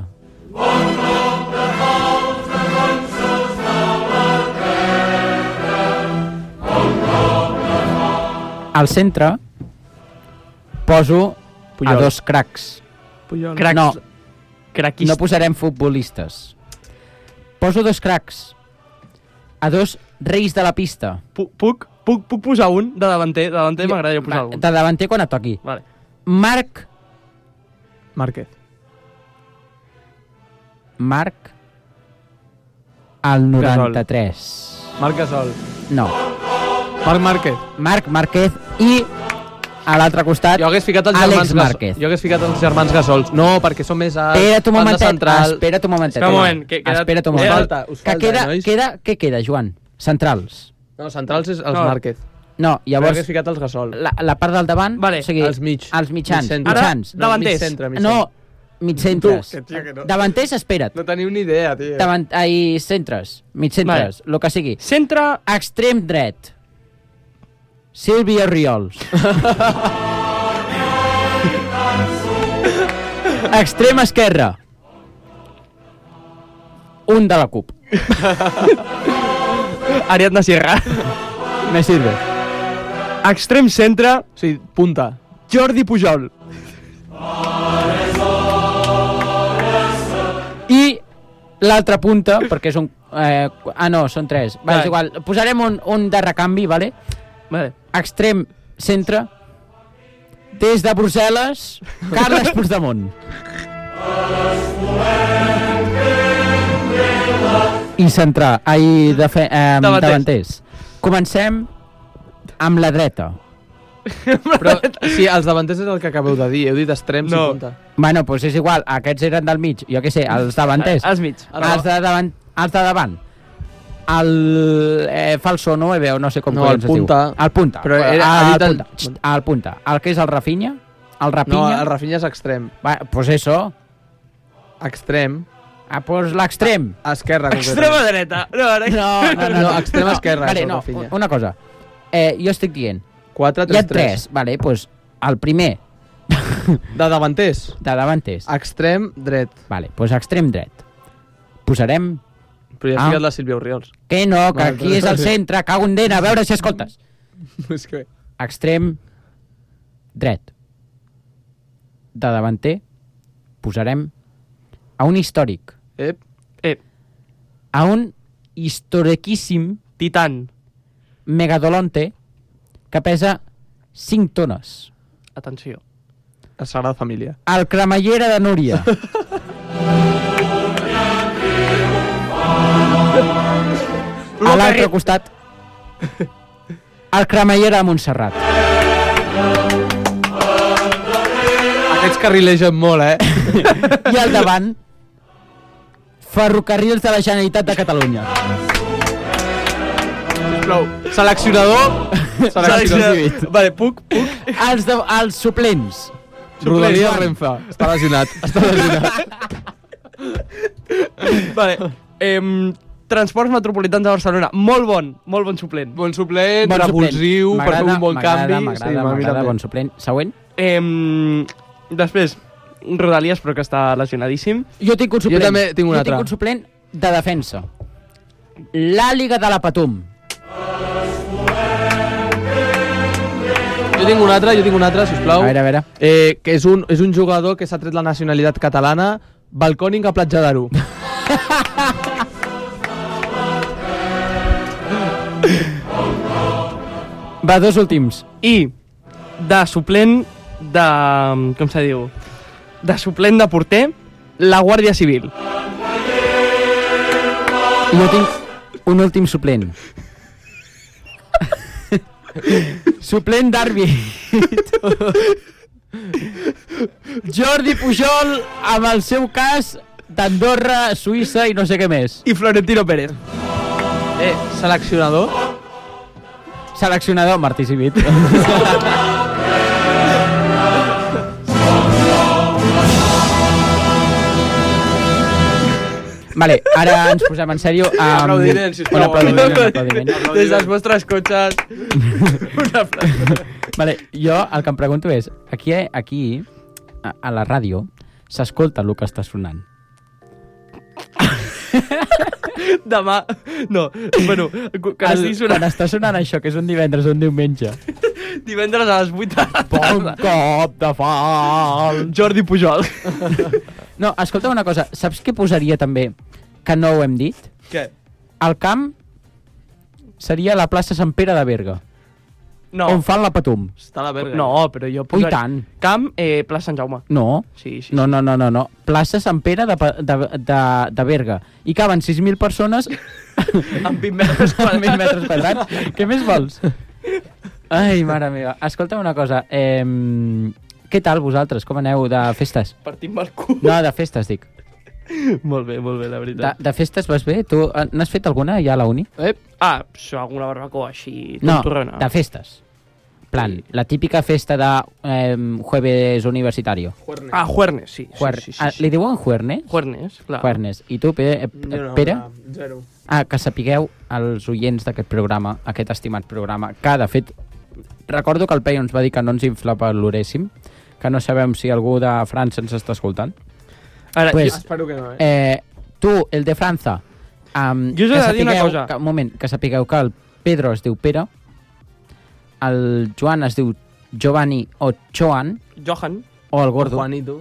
Al centre poso Puyol. a dos cracs. Puyol. Cracs. No, Craquista. no posarem futbolistes. Poso dos cracs a dos reis de la pista. Puc, puc, puc, puc posar un de davanter? De davanter m'agradaria posar Va, algun. de davanter quan et toqui. Vale. Marc Márquez. Marc al noranta-tres. Marc Gasol. No. Marc Márquez. Marc Márquez i a l'altre costat Jo hagués ficat els Àlex germans Gasol. Márquez. Jo hagués ficat els germans Gasols. No, perquè són més alts. Espera't un van de momentet, central. espera't un momentet. Espera un moment, que queda- Espera't un Us moment. falta, us que falta, queda, nois. queda, què queda, Joan? Centrals. No, centrals és els No. Márquez. No, Llavors... llavors hagués ficat els Gasol. la, la part del davant, Vale. o sigui, Els mig. els mitjans, Mig centre. mitjans. Ara, davanters. Mig centre, mig No, mig centres. Tu, que tio, que no. Davanters, espera't. No teniu ni idea, tio. Davant, ai, centres, mig centres, el que sigui. Centre. Extrem dret. Sílvia Riols. Extrem esquerra. Un de la CUP. Ariadna Sierra. Me sirve. Extrem centre. O sigui, punta. Jordi Pujol. I l'altra punta, perquè és un... Eh, ah, no, són tres. Va, Vale. és igual. Posarem un, un de recanvi, vale? Vale. Extrem centre. Des de Brussel·les, Carles Puigdemont. I centrar, ai, de fe, eh, Davanters. davanters. Comencem amb la dreta. Però, sí, els davanters és el que acabeu de dir. Heu dit extrems No. i punta. Bueno, doncs és igual, aquests eren del mig, jo què sé, els davanters. Els mig. Els de davant, els de davant. El eh, falso nueve, o no sé com No, collons el es diu. punta. El punta. Però era- ah, ha el, dit el- punta. Xt, el punta. El que és el Rafinha? El No, Rafinha? el Rafinha és extrem. Va, pues eso. Extrem. Ah, pues l'extrem. Esquerra, Extrema dreta. No, ara... No, no, no. No, extrema esquerra, Vale, és el no, Rafinha. una cosa. Eh, jo estic dient, quatre hi ha tres tres. tres, vale, pues el primer De davanters. de davanters, Extrem dret. vale, pues extrem dret. Posarem... Però ja has Ah. ficat la Sílvia Oriols. Que no, que Vale, aquí és el centre, cago en dena, a veure si escoltes. És que... Extrem dret. De davanter posarem a un històric, Ep. Eh, a un historiquíssim Titan. megadolonte que pesa cinc tones. Atenció. La Sagrada Família. El cremallera de Núria. A l'altre costat, el cremallera de Montserrat. Aquests carrilegen molt, eh? I al davant, Ferrocarrils de la Generalitat de Catalunya. Sisplau, seleccionador. Seleccionador. Vale, puc, puc. Els, de, els suplents. Rodalies Renfe. Està lesionat. Està lesionat. Vale. Eh, Transports Metropolitans de Barcelona. Molt bon, molt bon suplent. Bon suplent, Bon revulsiu, per fer un bon canvi. M'agrada, m'agrada, m'agrada, bon suplent. Següent. Eh, després, Rodalies, però que està lesionadíssim. Jo tinc un suplent. Jo també tinc un jo altre. tinc un suplent de defensa. L'Àliga de la Patum. Jo tinc un altre, jo tinc un altre, sisplau. A veure, a veure. Eh, que és un, és un jugador que s'ha tret la nacionalitat catalana, Balcònic a Platja d'Aro. Va, dos últims. I de suplent de... com se diu? De suplent de porter, la Guàrdia Civil. Jo tinc un últim suplent. Suplent d'àrbit. Jordi Pujol amb el seu cas d'Andorra, Suïssa i no sé què més. I Florentino Pérez. Eh, seleccionador? Seleccionador, Martí Civit. Vale, ara ens posem en sèrio amb... Aplaudiment, sisplau. Un aplaudiment, un aplaudiment. Des dels vostres cotxes. Un aplaudiment. Vale, jo el que em pregunto és, aquí, aquí a, a la ràdio, s'escolta el que està sonant. Demà... No, bueno, que El, estigui sonant... quan està sonant això, que és un divendres o un diumenge. Divendres a les vuit de la Bon tarda. cop de fal. Jordi Pujol. No, escolta una cosa, saps què posaria també, que no ho hem dit? Què? El camp seria la plaça Sant Pere de Berga, No. on fan la Patum. Està a la verga. No, però jo Ui, posaria... tant. Camp, eh, plaça Sant Jaume. No, Sí, sí. no, no, no, no, no. Plaça Sant Pere de, Pa- de, de, de Berga. I caben sis mil persones Amb vint metres amb vint metres quadrats. Què més vols? Ai, mare meva. Escolta una cosa. Eh, què tal vosaltres? Com aneu de festes? Partint el cul. No, de festes, dic. Molt bé, molt bé, la De, veritat. de festes vas bé? Tu eh, n'has fet alguna ja a la uni? Eh, Ah, això, alguna barbacoa així, No, tontorrona. de festes. Plan, la típica festa de eh, jueves universitario. Ah, Juernes, sí. sí, Juer... sí, sí, ah, sí. li diuen Juernes? Juernes, clar. Juernes. I tu, Pere? Eh, jo no, Pere? no, zero. Ah, que sapigueu, els oients d'aquest programa, aquest estimat programa, que de fet, recordo que el Peyu ens va dir que no ens inflava l'oréssim, que no sabem si algú de França ens està escoltant. Ara, Pues- jo, Espero que no, eh? Eh, tu, el de França, um, Jo us he que de dir una sapigueu cosa. Que, un moment, que sapigueu que el Pedro es diu Pere, el Joan es diu Giovanni o Joan, Johan, o el Gordo, Juanito.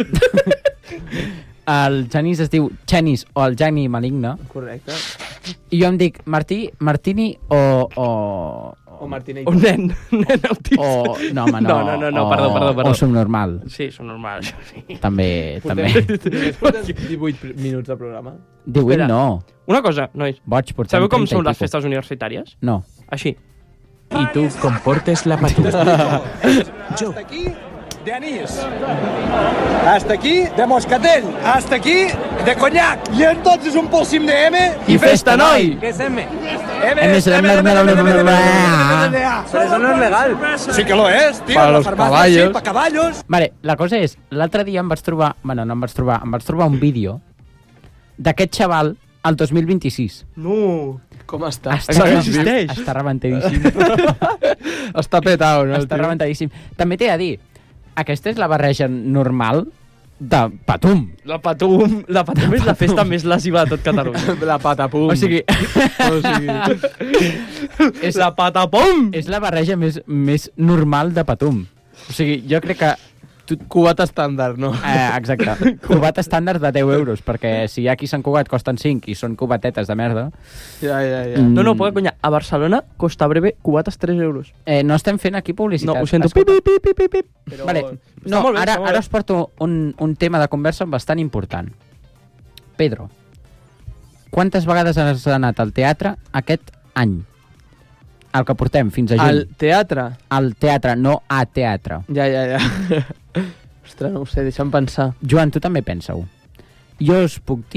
el Genís es diu Genis o el Geni Maligne, Correcte. i jo em dic Martí, Martini o... o O Martínez. un nen, nen autista. o... No, home, no. No, no, no, no, o, perdó, perdó, perdó. O subnormal. Sí, és normal, això sí. També, també. Portem divuit minuts de programa. divuit Espera. no. Una cosa, nois. Boig, portem Sabeu com trenta i són les pico. festes universitàries? No. Així. Y tú comportes la patrulla. Hasta aquí de anís. Hasta aquí de moscatel. Hasta aquí de conyac. I entonces un pòssim de M. I festa, noi! ¿Qué es M? M, M es M, M, M, M, M, M, M. Pero eso no es legal. Sí que lo es, tío. Para En la los farmacia, caballos. Sí, para caballos. Vale, la cosa és, l'altre dia em vaig trobar... Bueno, no em vaig trobar, em vaig trobar un vídeo d'aquest xaval al dos mil vint-i-sis. No. Com està? Encara existeix? Està rebentadíssim. Està petao, no? el Està tio? rebentadíssim. També t'he de dir, aquesta és la barreja normal de Patum. La Patum, la Patum és la festa més lesiva de tot Catalunya. La patapum. O sigui, O sigui... és, La Patapum! és la barreja més, més normal de Patum. O sigui, jo crec que... Tu, cubat estàndard, no? Eh, exacte. Cubat estàndard de deu euros, perquè si hi ha qui s'han cubat costen cinc i són cubatetes de merda... Ja, ja, ja. Mm. No, no, poca conya. A Barcelona, Costa Breve, cubates tres euros. Eh, no estem fent aquí publicitat. No, ho sento. Escolta, Pip, pip, pip, pip, pip. Però... Vale. Està No, molt bé, ara, està molt ara bé. us porto un, un tema de conversa bastant important. Pedro, quantes vegades has anat al teatre aquest any? El que portem, fins a juny. Al teatre? Al teatre, no a teatre. Ja, ja, ja. Ostres, no ho sé, deixa'm pensar. Joan, tu també pensa-ho. Jo us puc dir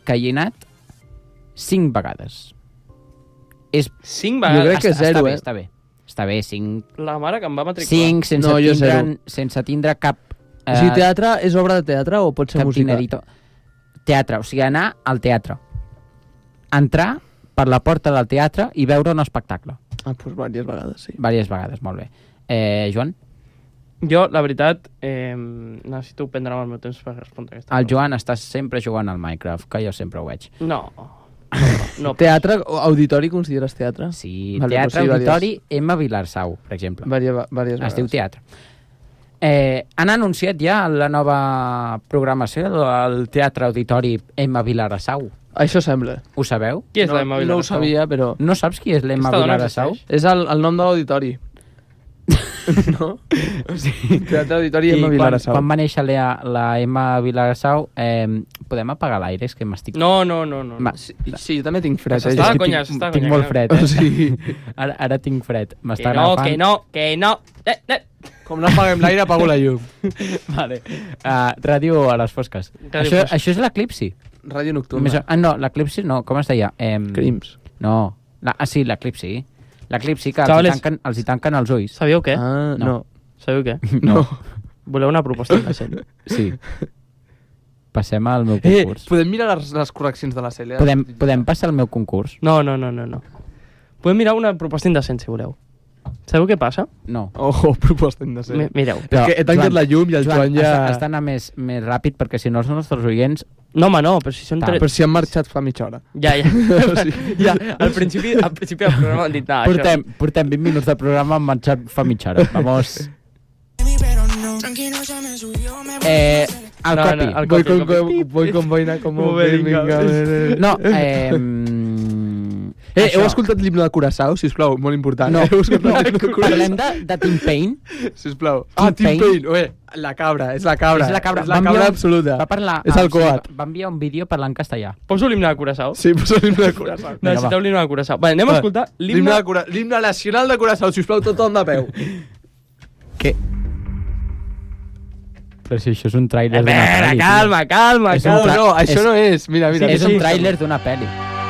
que hi he anat cinc vegades. És... Cinc Jo vegades? crec que està, zero, està bé, eh? està bé. Està bé, cinc... La mare que em va matricular. Cinc, sense, No, jo tindre, zero. sense tindre cap... O sigui, teatre és obra de teatre o pot ser cap música? dinerito. Teatre, o sigui, anar al teatre. Entrar per la porta del teatre i veure un espectacle. Ah, doncs diverses vegades, sí. Diverses vegades, molt bé. Eh, Joan? Jo, la veritat, eh, necessito prendre'm el meu temps per respondre aquesta El Joan està sempre jugant al Minecraft, que jo sempre ho veig. No. No, no. Teatre, o auditori, consideres teatre? Sí, Vale, teatre, doncs sí, auditori, Emma Vilarsau, per exemple. Varies, varies Es vegades. diu teatre. Eh, han anunciat ja la nova programació del Teatre Auditori Emma Vilarsau. Això sembla. Ho sabeu? Qui és no, l'Emma No ho Vilarsau? sabia, però... No saps qui és l'Emma Aquesta dona Vilarsau? existeix? És el, el nom de l'auditori. No? Sí. Teatre Auditori I Emma quan, Vilarsau. quan va néixer la, la Emma Vilarsau, eh, podem apagar l'aire? És que m'estic... No, no, no. no. Ma- Sí, sí, jo també tinc fred. S'està Eh? de És que conya, tinc, s'està de tinc conya, molt que fred, eh? Sí. Ara, ara tinc fred. Que M'està no, agafant. que no, que no. Eh, eh. Com no apaguem l'aire, apago la llum. Vale. Uh, ràdio a les fosques. Ràdio Això, fosques. això és l'eclipsi. Ràdio Més, nocturna. ah, no, l'eclipsi no. Com es deia? Eh, Crims. No. La, ah, sí, l'eclipsi. L'eclipsi, que els hi, Chavales. tanquen, els hi tanquen els ulls. Sabíeu què? Ah, No. no. Sabíeu què? No. Voleu una proposta indecent? Sí. Passem al meu Eh, concurs. podem mirar les, les correccions de la Cèlia? Podem, podem passar al meu concurs? No, no, no, no, no. Podem mirar una proposta indecent, si voleu. Sabeu què passa? No. Oh, proposta indecent. Mi- Mireu. És que he tancat Joan, la llum i el Joan, ja... Has, has d'anar més, més ràpid perquè si no els nostres oients... No, home, no, però si són... Tal. Tre... Però si han marxat fa mitja hora. Ja, ja. O sigui, ja, al principi, al principi del programa han dit, nah, Portem, portem vint minuts de programa, hem marxat fa mitja hora. Vamos. Eh, el No, copi. no, el voy, copi, con, el copi. voy con boina como Muy bien, venga, venga. venga. No, eh... mm, Eh, això. heu escoltat l'himne de Curaçao? Sisplau, molt important. No, Eh, heu escoltat l'himne de parlem Curaçao? de, de Tim Payne. Sisplau. Ah, Tim Payne. Payne. Ué, la cabra, és la cabra. És la cabra, És la va cabra enviar- absoluta. Va parlar... És el ah, o sigui, coat. Va enviar un vídeo parlant castellà. Poso l'himne de Curaçao? Sí, posa l'himne de Curaçao. Necessiteu l'himne de Curaçao. Vale, anem a escoltar L'himne l'himne... de Cura- l'himne nacional de Curaçao. Sisplau, tothom de peu. Què? Però si això és un A tràiler d'una veure, pel·li. calma, calma, És un No, calma. tra- no, això és- no és. Mira, mira. És Sí, un sí. tràiler d'una pel·li.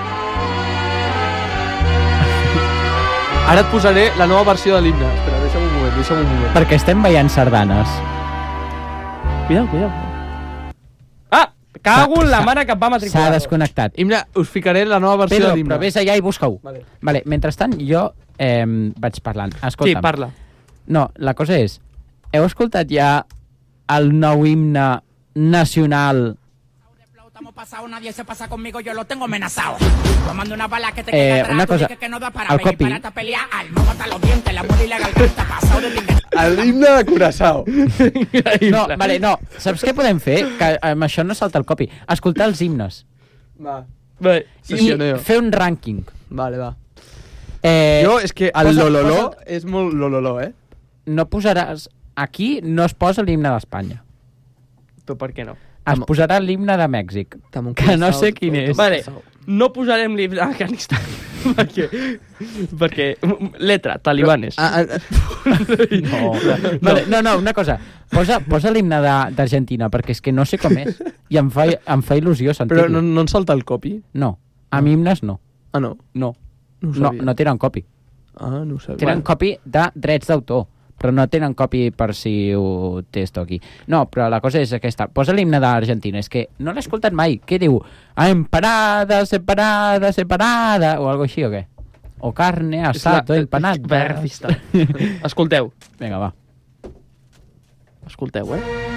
Ara et posaré la nova versió de l'himne. Espera, deixa'm un moment, deixa'm un moment. Perquè estem veient sardanes. Cuidao, cuidao. Ah! Cago en la S'ha- mare que et va S'ha matricular. desconnectat. Himne, us ficaré la nova versió Pedro, de l'himne. però vés allà i busca-ho. Vale. Vale, mentrestant, jo eh, vaig parlant. Sí, Escolta'm. parla. No, la cosa és, heu escoltat ja el nou himne nacional? Estamos pasados, nadie se pasa conmigo, yo lo tengo amenazado. Tomando una bala que te Eh, queda atrás, una tú cosa, dices que no da para el venir, copy. párate a pelear, al no matar los dientes, la muela y la garganta, pasado de tinga. L'himne de Curaçao. No, vale, no. Saps què podem fer? Que amb això no salta el copy. Escoltar els himnes. Va. Bé, I Sessioneo. fer un rànquing. Vale, va. Eh, Jo, és que el posa- lololó posa- és molt lololó, eh? No posaràs... Aquí no es posa l'himne d'Espanya. tu per què no? Es posarà l'himne de Mèxic. Tamon Que no Curaçao, sé quin és. Vale, no posarem l'himne d'Afganistan. perquè, perquè... Letra, talibanes. Ah, ah, No. Vale, no, no, una cosa. Posa, posa l'himne de- d'Argentina, perquè és que no sé com és. I em fa, em fa il·lusió sentir-lo. però no, no ens salta el copy? No, amb himnes no. Ah, no? No, No ho no, sabia. no tenen copy. Ah, no ho sabia. Tenen copy de drets d'autor, però no tenen copy per si ho té esto aquí. No, però la cosa és aquesta. Posa l'himne d'Argentina. És que no l'he escoltat mai. Què diu? Ah, empanada, separada, separada... O algo així, o què? O carne, asado, empanada... Verfista. Escolteu. Vinga, va. Escolteu, eh?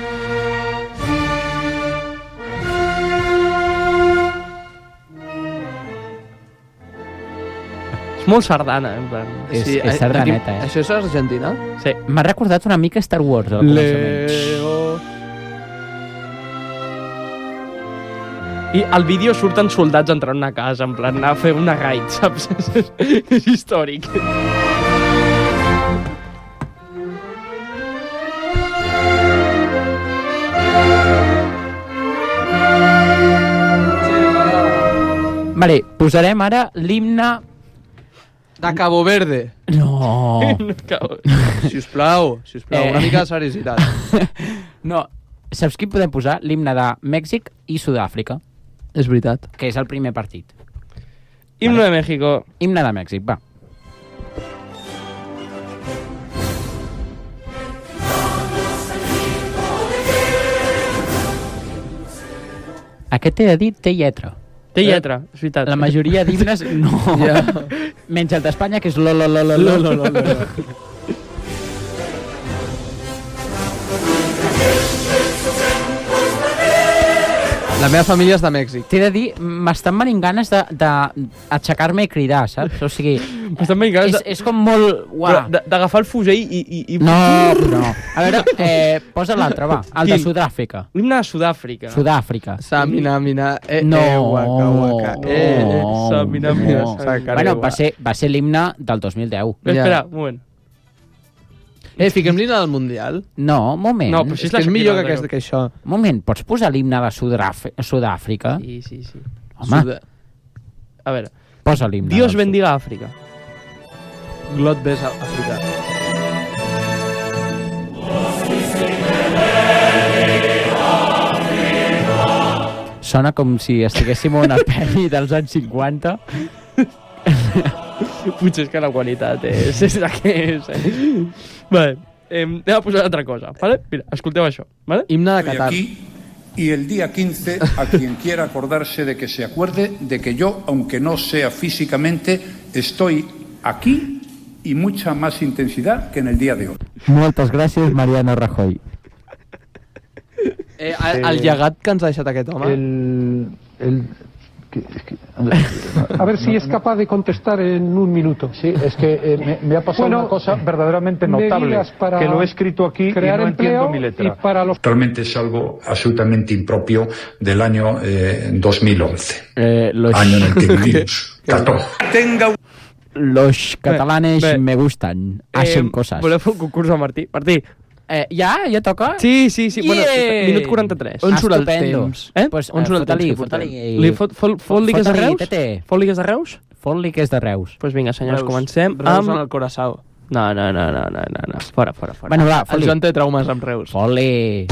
És molt sardana, en plan. És, Sí, és eh, sardaneta, aquí- eh? Això és Argentina? Sí. M'ha recordat una mica Star Wars, al començament. Leo... I al vídeo surten soldats entrant a una casa, en plan, anar a fer una raid, saps? És històric. Vale, posarem ara l'himne... De Cabo Verde. No. Sisplau, sisplau, Eh. una mica de seriositat. No, saps qui podem posar? L'himne de Mèxic i Sud-àfrica. És veritat. Que és el primer partit. Himno de México. Himne de Mèxic, va. Aquest he de dir, té lletra. Té lletra, és veritat. La majoria d'himnes no. Ja. Menys el d'Espanya, que és lo, lo, lo, lo, lo, lo, lo, lo. La meva família és de Mèxic. T'he de dir, m'estan venint ganes d'aixecar-me i cridar, saps? O sigui, m'estan venint ganes és, és com molt... Uah. D'agafar el fusell i... i, i... No, no. A veure, eh, posa l'altre, va. El de Sud-àfrica. L'himne de Sud-àfrica. Sud-àfrica. Samina, mina, eh, no, eh, waka, waka, eh, eh, samina, mina, no. sacareu. Bueno, va ser, va ser l'himne del dos mil deu. Ja. Espera, un moment. Eh, fiquem l'himne del Mundial? No, un moment. No, però si és, és, és millor que, aquest, que això. Un moment, pots posar l'himne de Sud-àfrica? Sí, sí, sí. Home. Sud... A veure. Posa l'himne. Dios bendiga Àfrica. Glot ves Àfrica. Sona com si estiguéssim a una pel·li dels anys cinquanta. Potser és que la qualitat és, és la que és. Eh? Vale, eh, anem a posar altra cosa. Vale? Mira, escolteu això. Vale? Himne de Qatar. Y el día quince, a quien quiera acordarse de que se acuerde de que yo, aunque no sea físicamente, estoy aquí y mucha más intensidad que en el día de hoy. Moltes gràcies, Mariano Rajoy. Eh, el, el llegat que ens ha deixat aquest home. El... el... A ver si es capaz de contestar en un minuto. Sí, es que eh, me, me ha pasado bueno, una cosa verdaderamente notable, que lo he escrito aquí y no entiendo mi letra. Y para los... Realmente es algo absolutamente impropio del año eh, dos mil once, eh, los... año en el que vivimos. catorce. Tenga un... Los catalanes bé, bé. me gustan, hacen eh, cosas. Voleu fer un concurs a Martí? Martí. Eh, ja? Ja toca? Sí, sí, sí. Yeah. Bueno, minut quaranta-tres. On surt el temps? Eh? Pues, On surt el temps? Fot-li, fot-li. Fot-li que és de Reus? Fot-li que és de Reus? Fot-li que és de Reus. Doncs pues vinga, senyors, Reus. comencem Reus amb... en el Curaçao. No, no, no, no, no, no, no. Fora, fora, fora. Bueno, va, fot-li. El Joan té traumes amb Reus. Fot-li.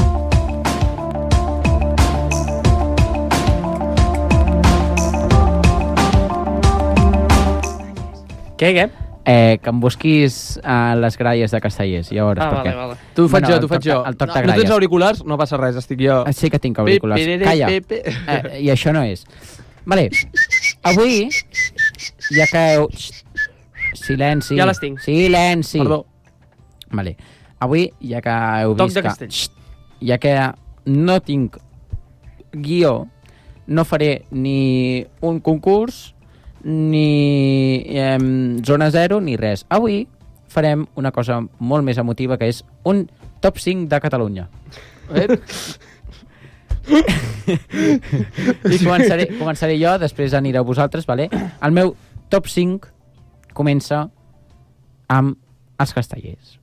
Què, què? Eh, que em busquis a les gralles de Castellers, ja veuràs ah, per vale, què. Vale. Tu ho faig bueno, jo, tu ho faig jo. El toc de no, gralles. no tens auriculars? No passa res, estic jo. Ah, sí que tinc auriculars. Pe, pe, Calla. Pe, pe. Eh, I això no és. Vale, avui, ja que heu... Silenci. Ja les tinc. Silenci. Perdó. Vale. Avui, ja que heu Toc vist de que... Castells. Ja que no tinc guió, no faré ni un concurs, ni eh, zona zero, ni res. Avui farem una cosa molt més emotiva, que és un top cinc de Catalunya. Eh? I començaré, començaré jo, després anireu vosaltres, vale? El meu top cinc comença amb els Castellers.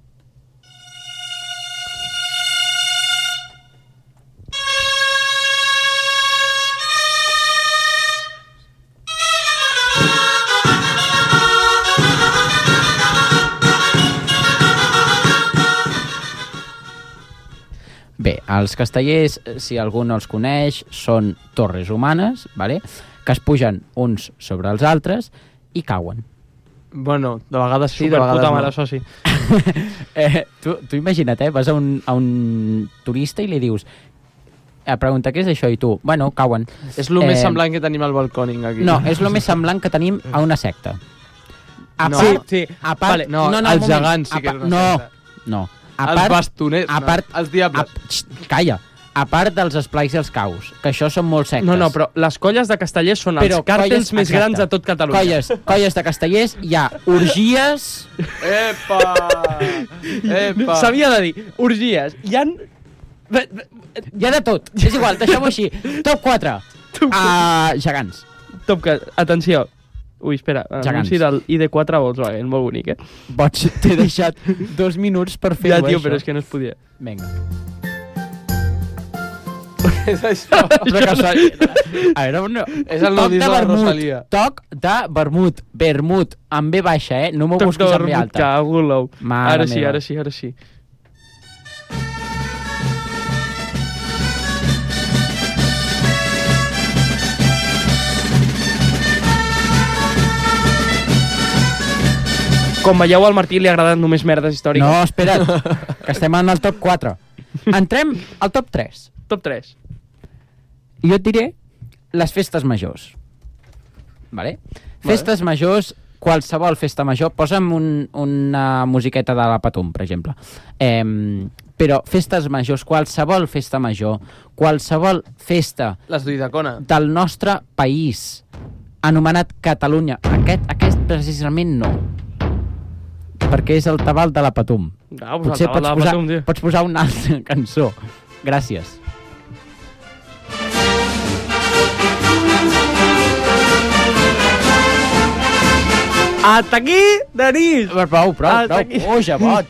Bé, els Castellers, si algú no els coneix, són torres humanes, vale? Que es pugen uns sobre els altres i cauen. Bueno, de vegades sí, Super de vegades puta no. mare, soci. eh, tu, tu imagina't, eh? Vas a un, a un turista i li dius eh, pregunta què és això i tu, bueno, cauen. És el eh, més semblant que tenim al balcòning aquí. No, és el més semblant que tenim a una secta. A no. part, Sí, sí. A part, Vale, no, no, no, els gegants sí que és una no, secta. No, a els part, bastoners, a part, no, els diables. A, xt, calla. A part dels esplais i els caus, que això són molt sectes. No, no, però les colles de Castellers són els Però càrtels colles, més exacte. grans de tot Catalunya. Colles, colles de Castellers, hi ha orgies... Epa! Epa! S'havia de dir, orgies. Hi ha... Hi ha de tot, és igual, deixem-ho així. Top quatre. Uh, gegants. Top que... Atenció. Ui, espera, Gegants. anunci del I D quatre Volkswagen, molt bonic, eh? Boig, t'he deixat dos minuts per fer-ho, Ja, tio, això. però és que no es podia. Vinga. És això. A veure, no. És el nudisme de la Rosalia. Toc de vermut. Vermut, amb B baixa, eh? No m'ho Toc busquis de amb B vermut, alta. cago en l'ou. Mare Ara sí, meva. ara sí, ara sí. Com veieu, al Martí li agraden només merdes històriques. No, espera't, que estem en el top quatre. Entrem al top tres. Top tres. Jo et diré les festes majors. Vale? Festes majors, qualsevol festa major. Posa'm un, una musiqueta de la Patum, per exemple. Eh, però festes majors, qualsevol festa major, qualsevol festa del nostre país, anomenat Catalunya. Aquest, aquest precisament no. Perquè és el tabal de la Patum. Ah, pues Potser el tabal pots, de la posar, Patum, tio. pots posar una altra cançó. Gràcies. Hasta aquí, Denis! Prou, prou, prou. Puja, boig.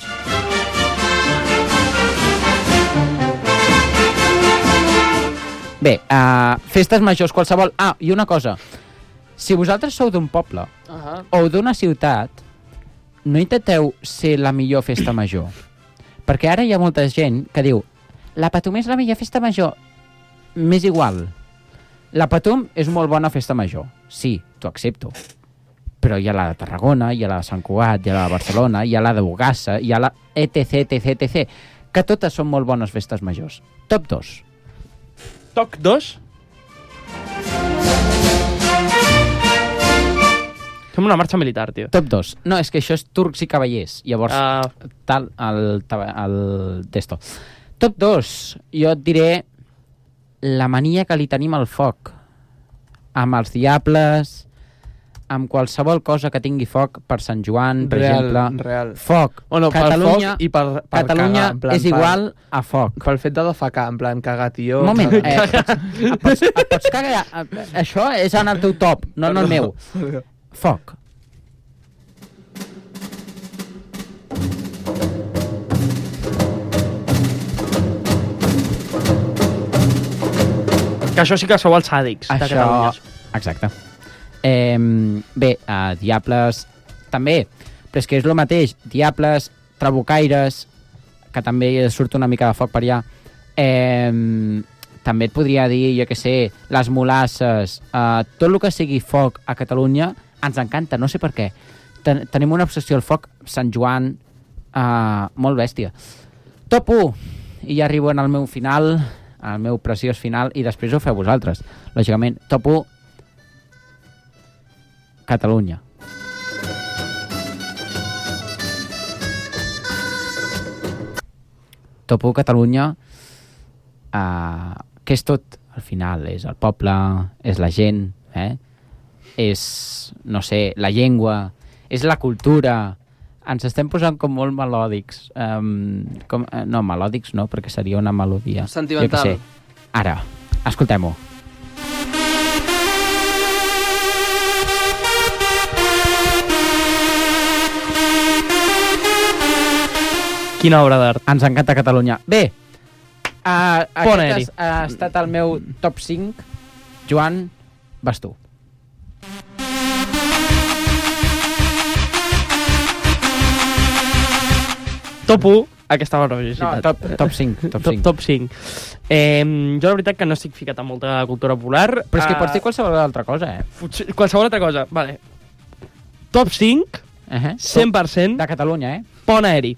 Bé, uh, festes majors, qualsevol... Ah, i una cosa. Si vosaltres sou d'un poble uh-huh. o d'una ciutat, no intenteu ser la millor festa major. Perquè ara hi ha molta gent que diu la Patum és la millor festa major. M'és igual. La Patum és molt bona festa major. Sí, t'ho accepto. Però hi ha la de Tarragona, hi ha la de Sant Cugat, hi ha la de Barcelona, hi ha la de Bogassa, hi ha la etc, etc, etc. Que totes són molt bones festes majors. Top dos. Top dos? Fem una marxa militar, tio. Top dos. No, és que això és turcs i cavallers. Llavors, uh... tal, el, el testo. Top dos. Jo et diré la mania que li tenim al foc. Amb els diables, amb qualsevol cosa que tingui foc per Sant Joan, per real, exemple. Real. Foc. Bueno, Catalunya, foc i per, per Catalunya cagar, en plan, és igual per, a foc. Pel fet de defecar, en plan, cagar, tio. Un moment, eh, et pots, et pots cagar... Això és en el teu top, no en el meu. Foc. Que això sí que sou els sàdics de Catalunya. Exacte. Eh, bé, uh, Diables també, però és que és el mateix. Diables, Trabucaires, que també surt una mica de foc per allà. Eh, també et podria dir, jo què sé, les molasses, uh, tot el que sigui foc a Catalunya ens encanta, no sé per què. Ten tenim una obsessió al foc, Sant Joan, uh, molt bèstia. Top u, i ja arribo en el meu final, el meu preciós final, i després ho feu vosaltres, lògicament. Top u, Catalunya. Top u, Catalunya, uh, que és tot, al final, és el poble, és la gent, eh? És, no sé, la llengua, és la cultura. Ens estem posant com molt melòdics. Um, com, uh, no, melòdics no, perquè seria una melodia. Sentimental. Ara, escoltem-ho. Quina obra d'art. Ens encanta Catalunya. Bé, uh, Pon aquest ha, ha estat el meu top cinc. Joan, vas tu. Top u, aquesta barbaridad. No, top, top cinc. Top cinc. Top, top cinc. Eh, jo la veritat que no estic ficat en molta cultura popular. Però és que pots dir qualsevol altra cosa, eh? Potser, qualsevol altra cosa, vale. Top cinc, uh -huh. cent per cent... De Catalunya, eh? Pont aeri.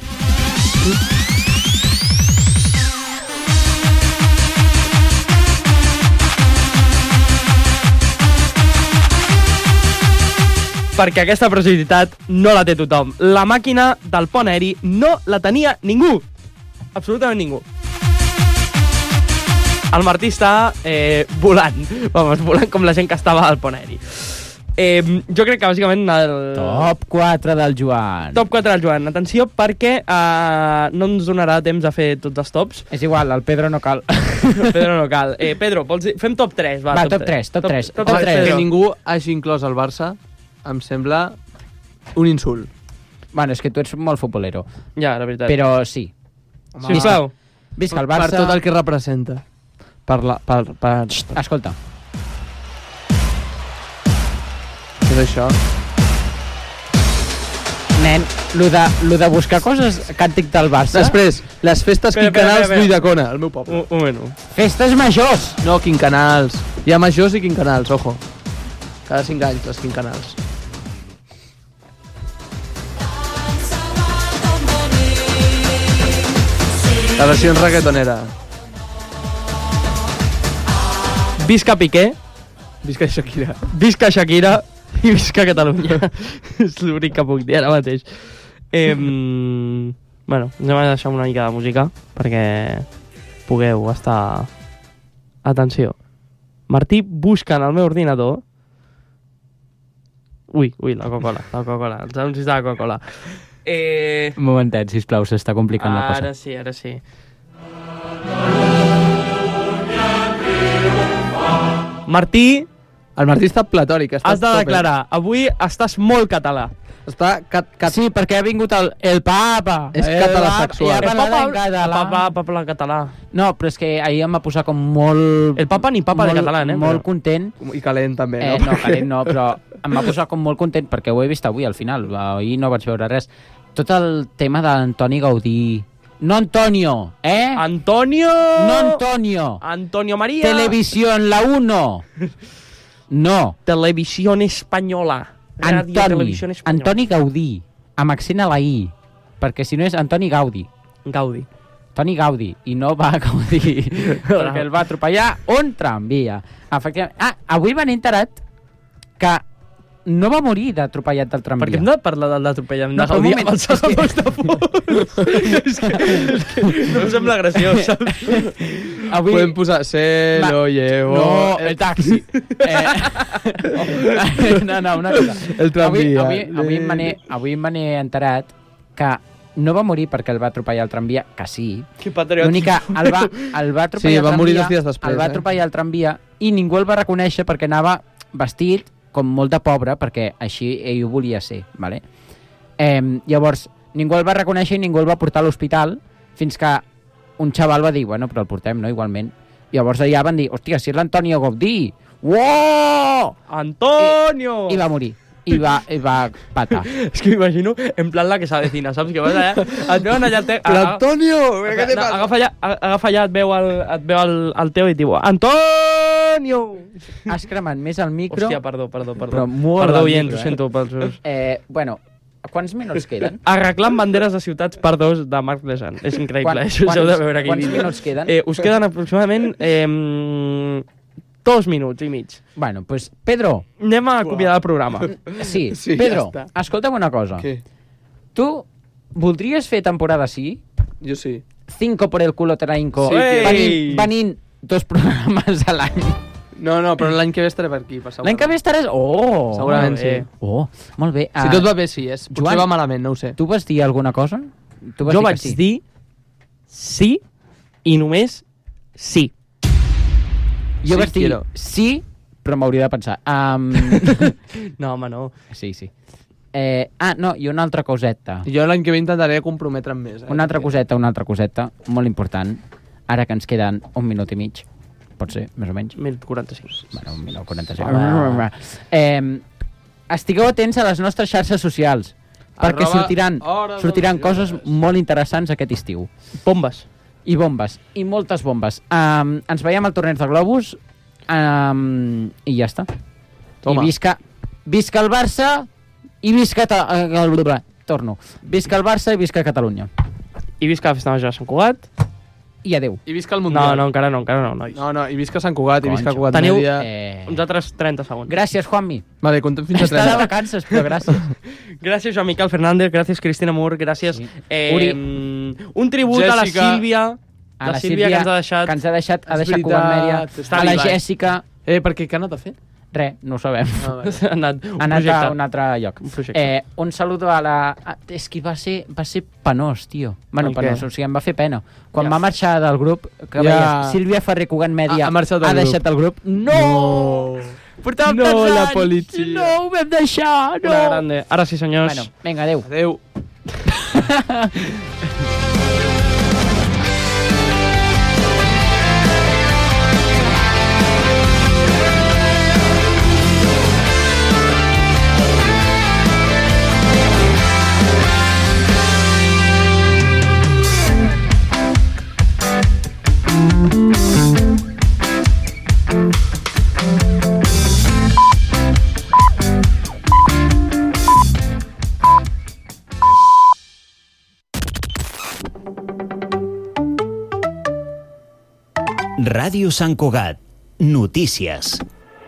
Perquè aquesta possibilitat no la té tothom. La màquina del pont aeri no la tenia ningú. Absolutament ningú. El Martí està eh, volant. Vamos, volant com la gent que estava al pont aeri. Eh, jo crec que bàsicament... El... Top quatre del Joan. Top quatre del Joan. Atenció, perquè eh, no ens donarà temps a fer tots els tops. És igual, el Pedro no cal. El Pedro no cal. Eh, Pedro, vols dir? Fem top tres. Va, va top, top tres. Top tres. Top, top, top tres. Que ningú hagi inclòs el Barça em sembla un insult. Bueno, és que tu ets molt futbolero. Ja, la veritat. Però sí. Home, sisplau. Visca el Barça. Per tot el que representa. Per la... Per, per... Xxt, escolta. Què és això? Nen, lo de, lo de buscar coses càntic del Barça... Després, les festes quincanals d'Ulldecona, el meu poble. Un, un moment. Festes majors! No, quincanals. Hi ha majors i quincanals, ojo. Cada cinc anys, les quincanals. La versió en reggaetonera. Visca Piqué. Visca Shakira. Visca Shakira i visca Catalunya. És l'únic que puc dir ara mateix. Eh, bueno, anem a deixar una mica de música perquè pugueu estar... Atenció. Martí busca en el meu ordinador... Ui, ui, la Coca-Cola, la Coca-Cola, els anuncis de la Coca-Cola. Eh... Un momentet, sisplau, s'està complicant la cosa. Ara sí, ara sí. Martí... El Martí està platòric. Està has de declarar, avui estàs molt català. Està cat, cat... Sí, perquè ha vingut el, el papa. És català sexual. El papa, el papa, papa català. No, però és que ahir em va posar com molt... El papa ni papa molt, de català, eh? Molt content. I calent també, eh, no? No, calent no, però em va posar com molt content perquè ho he vist avui al final. Ahir no vaig veure res. Tot el tema d'Antoni Gaudí. No Antonio, eh? Antonio! No Antonio. Antonio María. Televisión, la uno. No. Televisión Española. Antoni, Antoni Gaudí, amb accent a la I, perquè si no és Antoni Gaudi. Gaudi. Antoni Gaudi, i no va Gaudí, perquè el va atropellar un tramvia. Efectivament. Ah, avui m'han enterat que no va morir d'atropellat del tramvia. Perquè hem de parlar de l'atropellament de no, Gaudí amb els salvadors de fons. és, que, és que no em sembla graciós, saps? Avui... Podem posar se lo llevo... No, el taxi. eh... no, no, una cosa. El tramvia. Avui, avui, avui me n'he enterat que no va morir perquè el va atropellar el tramvia, que sí. Que patriòtic. L'única, el va, el va atropellar sí, el tramvia, va morir dos dies després, el va atropellar el tramvia i ningú el va reconèixer perquè anava vestit com molt de pobre, perquè així ell ho volia ser, ¿vale? Eh, llavors, ningú el va reconèixer i ningú el va portar a l'hospital fins que un xaval va dir, bueno, però el portem, no?, igualment. Llavors allà van dir, hòstia, si és l'Antonio Gaudí! Uooo! Antonio! I, I va morir. I va, i va patar. És que m'imagino en plan la que s'avecina, saps? Que vas allà, et veuen allà... Te... Però Antonio! Què te passa? Agafa allà, agafa allà, et veu el, et veu el, el teu i et diu Antonio! Has cremat més el micro... Hòstia, perdó, perdó, perdó. Però molt perdó, el oient, micro, ho sento pels seus... Eh, bueno, quants minuts queden? Arreglant banderes de ciutats per dos de Marc Lesan. És increïble, Quan, això us heu de veure aquí. Quants minuts queden? Eh, us queden aproximadament... Eh, dos minuts i mig. Bueno, doncs, pues, Pedro... Anem a acomiadar el programa. Sí, sí Pedro, ja escolta'm una cosa. Què? Tu voldries fer temporada sí? Jo sí. Cinco por el culo te la hinco. Sí, venint, venint dos programes a l'any. No, no, però l'any que ve estaré per aquí. Per l'any que ve estaràs... Oh! Segurament sí. Oh, molt bé. Si tot va bé, sí. És. Potser va malament, no ho sé. Tu vas dir alguna cosa? Tu vas jo dir vaig sí. dir sí i només sí. Jo sí, vaig dir quiero. sí, però m'hauria de pensar. Um... no, home, no. Sí, sí. Eh, ah, no, i una altra coseta. Jo l'any que ve intentaré comprometre'm més. Eh? Una altra coseta, una altra coseta, molt important. Ara que ens queden un minut i mig. Pot ser, més o menys. mil quaranta-cinc. Bueno, un minut quaranta-cinc. Eh, estigueu atents a les nostres xarxes socials, perquè Arroba sortiran, sortiran coses molt interessants aquest estiu. Bombes. I bombes, i moltes bombes. Um, ens veiem al torneig de globus um, i ja està. Toma. I visca, visca el Barça i visca... Ta, uh, torno. Visca el Barça i visca Catalunya. I visca la festa major de Sant Cugat. I adeu. I visca el Mundial. No, no, encara no, encara no, nois. No, no, i visca Sant Cugat, Conxa. i visca Cugat Teniu Mèdia. Eh... uns altres trenta segons. Gràcies, Juanmi. Vale, contem fins a trenta. Està de trenta. vacances, però gràcies. Gràcies, Joan Miquel Fernández, gràcies, Cristina Mur, gràcies... Sí. Eh, Uri. Un tribut Jessica. a la Sílvia... A la, la Sílvia, que ens ha deixat... Que ens ha deixat, ha És deixat veritat, Cugat Mèdia. està A la viva, eh? Jèssica... Eh, per què? Què ha anat a fer? Res, no ho sabem. Ah, vale. ha anat, un Ha anat projecte. a un altre lloc. Un projecte. Eh, un saludo a la... Ah, és que va ser, va ser penós, tio. Bueno, El penós, què? o sigui, em va fer pena. Quan Ja. va marxar del grup, que Ja. veies, Sílvia Ferrer Cugat Mèdia Ha- ha marxat del ha grup. deixat el grup. No! No! Portàvem No, tants la anys! policia. No, ho vam deixar, no! Una grande. Ara sí, senyors. Bueno, vinga, adeu. Adeu. Ràdio Sant Cugat. Notícies.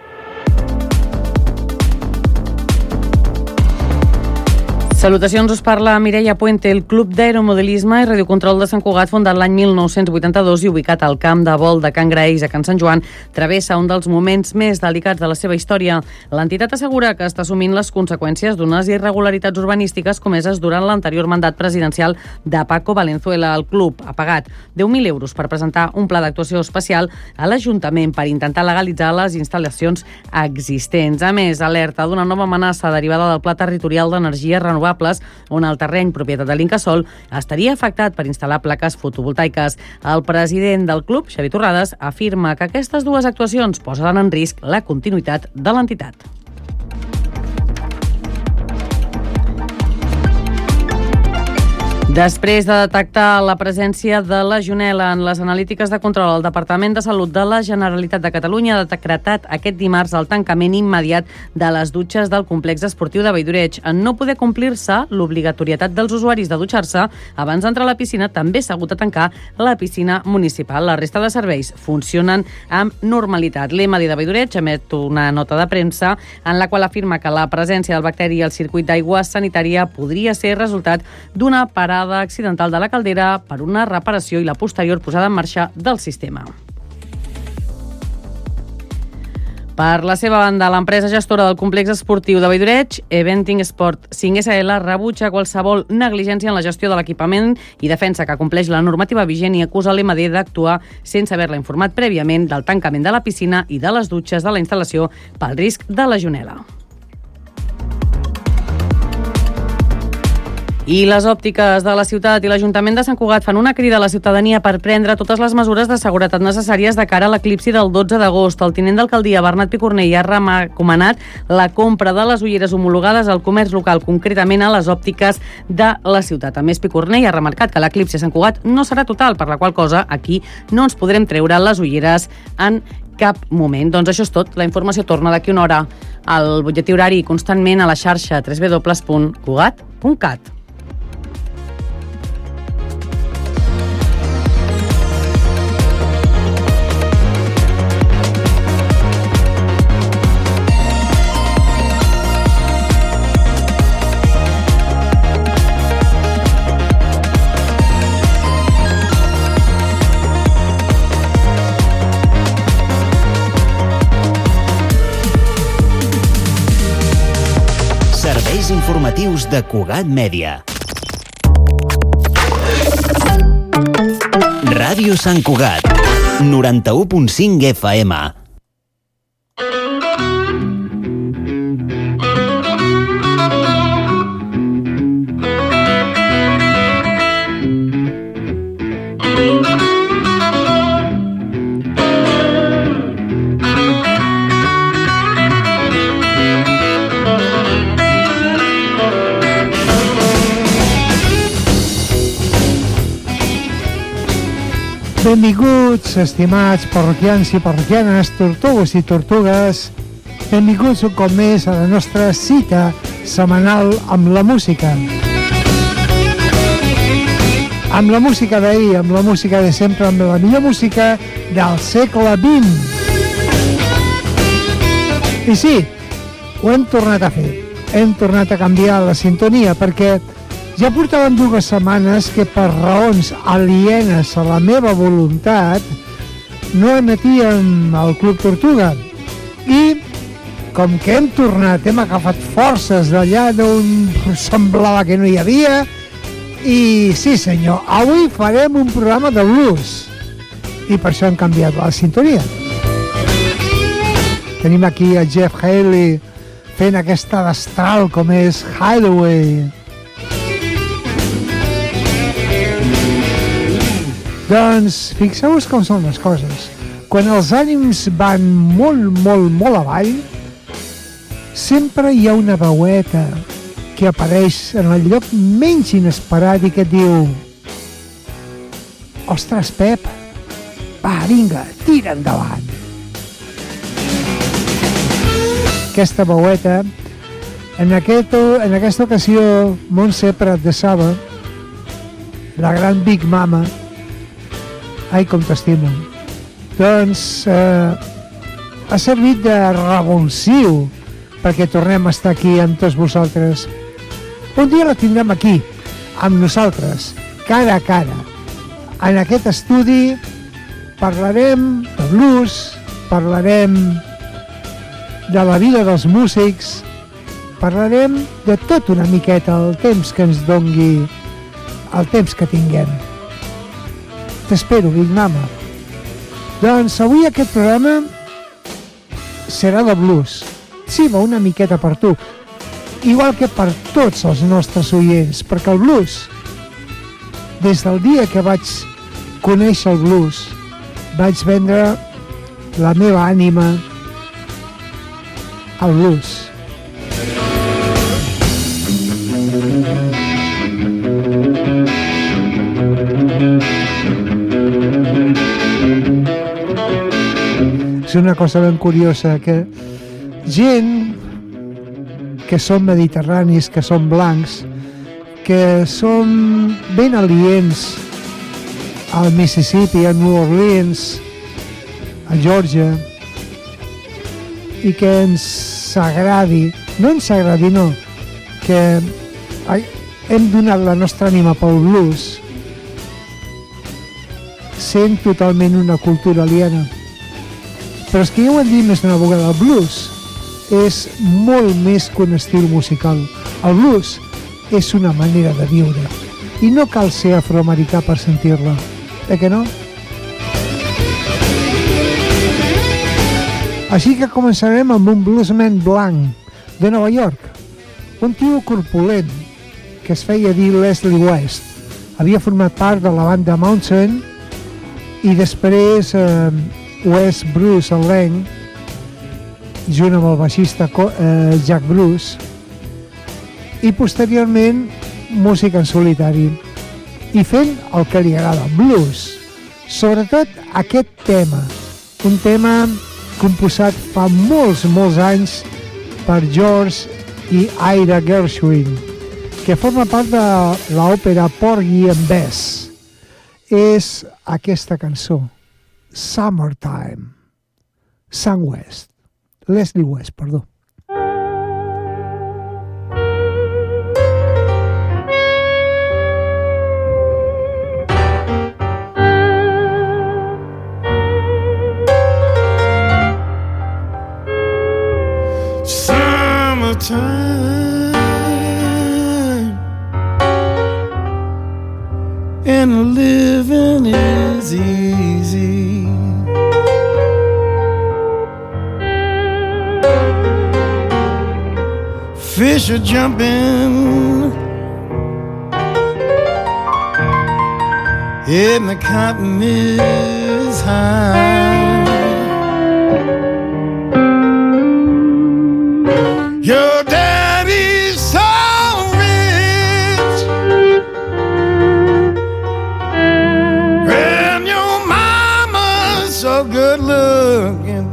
Salutacions, us parla Mireia Puente. El Club d'Aeromodelisme i Radiocontrol de Sant Cugat, fundat l'any mil nou-cents vuitanta-dos i ubicat al camp de vol de Can Graells a Can Sant Joan, travessa un dels moments més delicats de la seva història. L'entitat assegura que està assumint les conseqüències d'unes irregularitats urbanístiques comeses durant l'anterior mandat presidencial de Paco Valenzuela. El club ha pagat deu mil euros per presentar un pla d'actuació especial a l'Ajuntament per intentar legalitzar les instal·lacions existents. A més, alerta d'una nova amenaça derivada del Pla Territorial d'Energies Renovables, on el terreny propietat de l'Incasòl estaria afectat per instal·lar plaques fotovoltaiques. El president del club, Xavi Torrades, afirma que aquestes dues actuacions posen en risc la continuïtat de l'entitat. Després de detectar la presència de legionel·la en les analítiques de control, el Departament de Salut de la Generalitat de Catalunya ha decretat aquest dimarts el tancament immediat de les dutxes del complex esportiu de Valldoreig. En no poder complir-se l'obligatorietat dels usuaris de dutxar-se abans d'entrar a la piscina, també s'ha hagut de tancar la piscina municipal. La resta de serveis funcionen amb normalitat. L'E M A D I de Valldoreig emet una nota de premsa en la qual afirma que la presència del bacteri al circuit d'aigua sanitària podria ser resultat d'una parada accidental de la caldera per una reparació i la posterior posada en marxa del sistema. Per la seva banda, l'empresa gestora del complex esportiu de Valldoreig, Eventing Sport cinc S L, rebutja qualsevol negligència en la gestió de l'equipament i defensa que compleix la normativa vigent i acusa l'E M A D I d'actuar sense haver-la informat prèviament del tancament de la piscina i de les dutxes de la instal·lació pel risc de legionel·la. I les òptiques de la ciutat i l'Ajuntament de Sant Cugat fan una crida a la ciutadania per prendre totes les mesures de seguretat necessàries de cara a l'eclipsi del dotze d'agost. El tinent d'alcaldia, Bernat Picornell, ha recomanat la compra de les ulleres homologades al comerç local, concretament a les òptiques de la ciutat. A més, Picornell ha remarcat que l'eclipsi a Sant Cugat no serà total, per la qual cosa aquí no ens podrem treure les ulleres en cap moment. Doncs això és tot. La informació torna d'aquí una hora al butlletí horari constantment a la xarxa w w w punt cugat punt cat. Serveis informatius de Cugat Mèdia. Ràdio Sant Cugat, noranta-u punt cinc F M. Benvinguts, estimats parroquians i parroquianes, tortugues i tortugues. Benvinguts un cop més a la nostra cita setmanal amb la música. Amb la música d'ahir, amb la música de sempre, amb la millor música del segle vint. I sí, ho hem tornat a fer. Hem tornat a canviar la sintonia perquè ja portàvem dues setmanes que per raons alienes a la meva voluntat no emetíem el Club Tortuga. I com que hem tornat, hem agafat forces d'allà d'on semblava que no hi havia, i sí senyor, avui farem un programa de blues. I per això hem canviat la sintonia. Tenim aquí a Jeff Haley fent aquesta destral com és Hideaway. Doncs fixeu-vos com són les coses. Quan els ànims van molt, molt, molt avall, sempre hi ha una veueta que apareix en el lloc menys inesperat i que et diu: ostres, Pep, va, vinga, tira endavant. Aquesta veueta, en, aquest, en aquesta ocasió, Montse Prat de Saba, la gran Big Mama, ai, com t'estimo. doncs eh, ha servit de revulsiu perquè tornem a estar aquí amb tots vosaltres. Un dia la tindrem aquí, amb nosaltres, cara a cara. En aquest estudi parlarem de blues, parlarem de la vida dels músics, parlarem de tot una miqueta, el temps que ens dongui, el temps que tinguem. T'espero, Big Mama. Doncs avui aquest programa serà de blues. Sí, va una miqueta per tu. Igual que per tots els nostres oients, perquè el blues, des del dia que vaig conèixer el blues, vaig vendre la meva ànima al blues. És una cosa ben curiosa que gent que són mediterranis, que són blancs, que són ben aliens al Mississippi, a New Orleans, a Georgia, i que ens agradi, no ens agradi, no, que hem donat la nostra ànima pel blues, sent totalment una cultura aliena. Però és que ja ho hem dit més d'una vegada, el blues és molt més que un estil musical. El blues és una manera de viure i no cal ser afroamericà per sentir-la, eh que no? Així que començarem amb un bluesman blanc de Nova York, un tio corpulent que es feia dir Leslie West. Havia format part de la banda Mountain i després eh, West Bruce Lang, junt amb el baixista eh, Jack Bruce, i posteriorment música en solitari i fent el que li agrada, blues, sobretot aquest tema, un tema composat fa molts, molts anys per George i Ira Gershwin, que forma part de l'òpera Porgy and Bess. És aquesta cançó, Summertime, Sam West, Leslie West, perdó. Summertime and living is easy. Fish are jumping and the cotton is high. Your daddy's so rich and your mama's so good looking.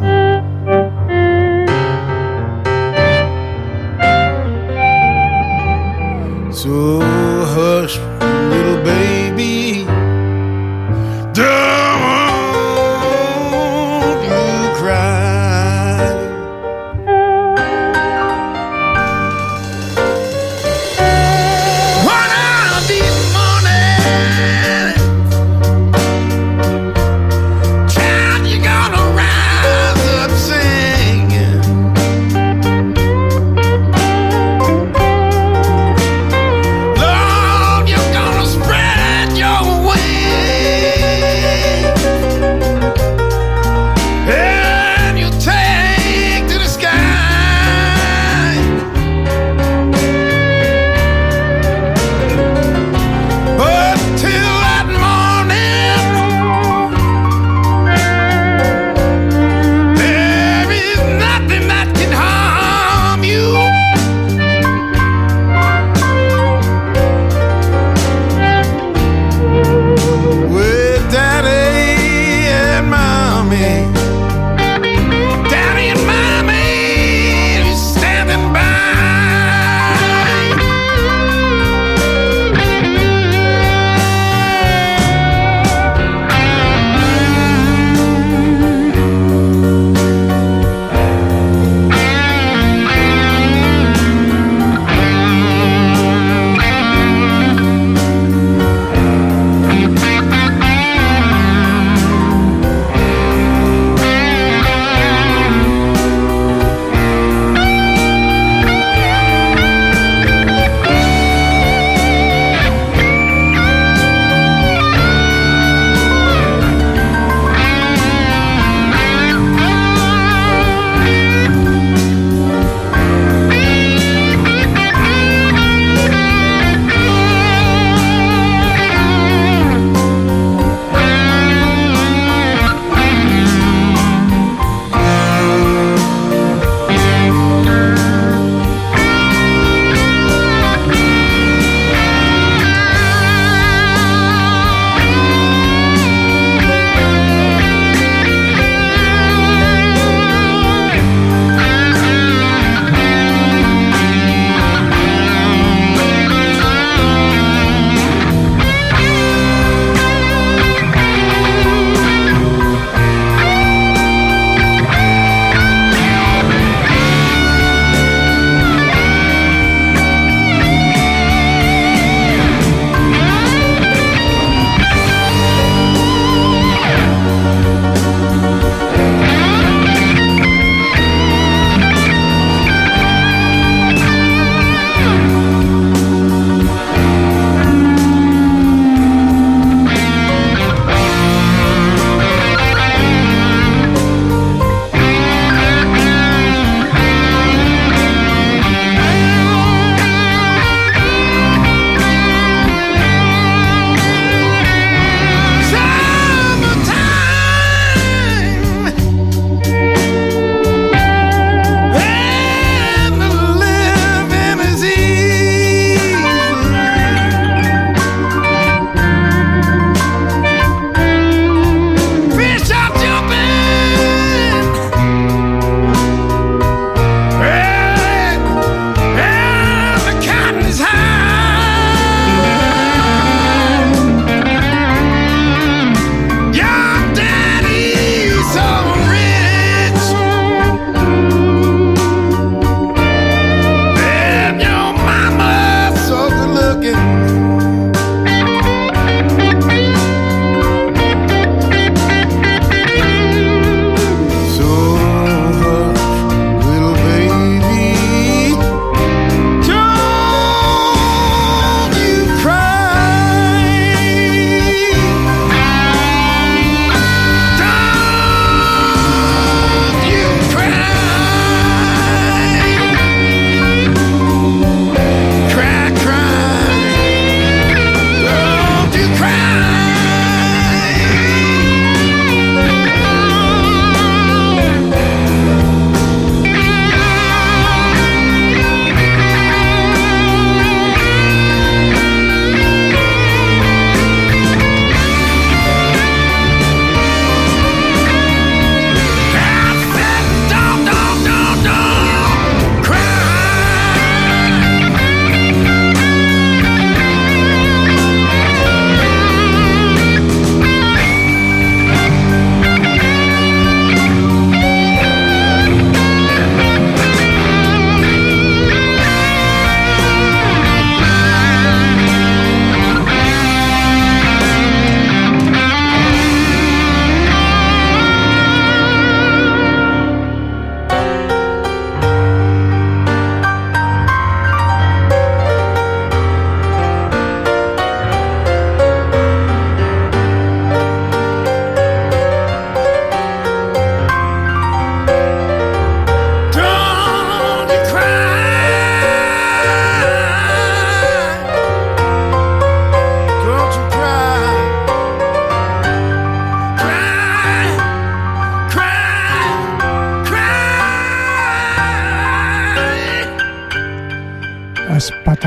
So hush, little baby, don't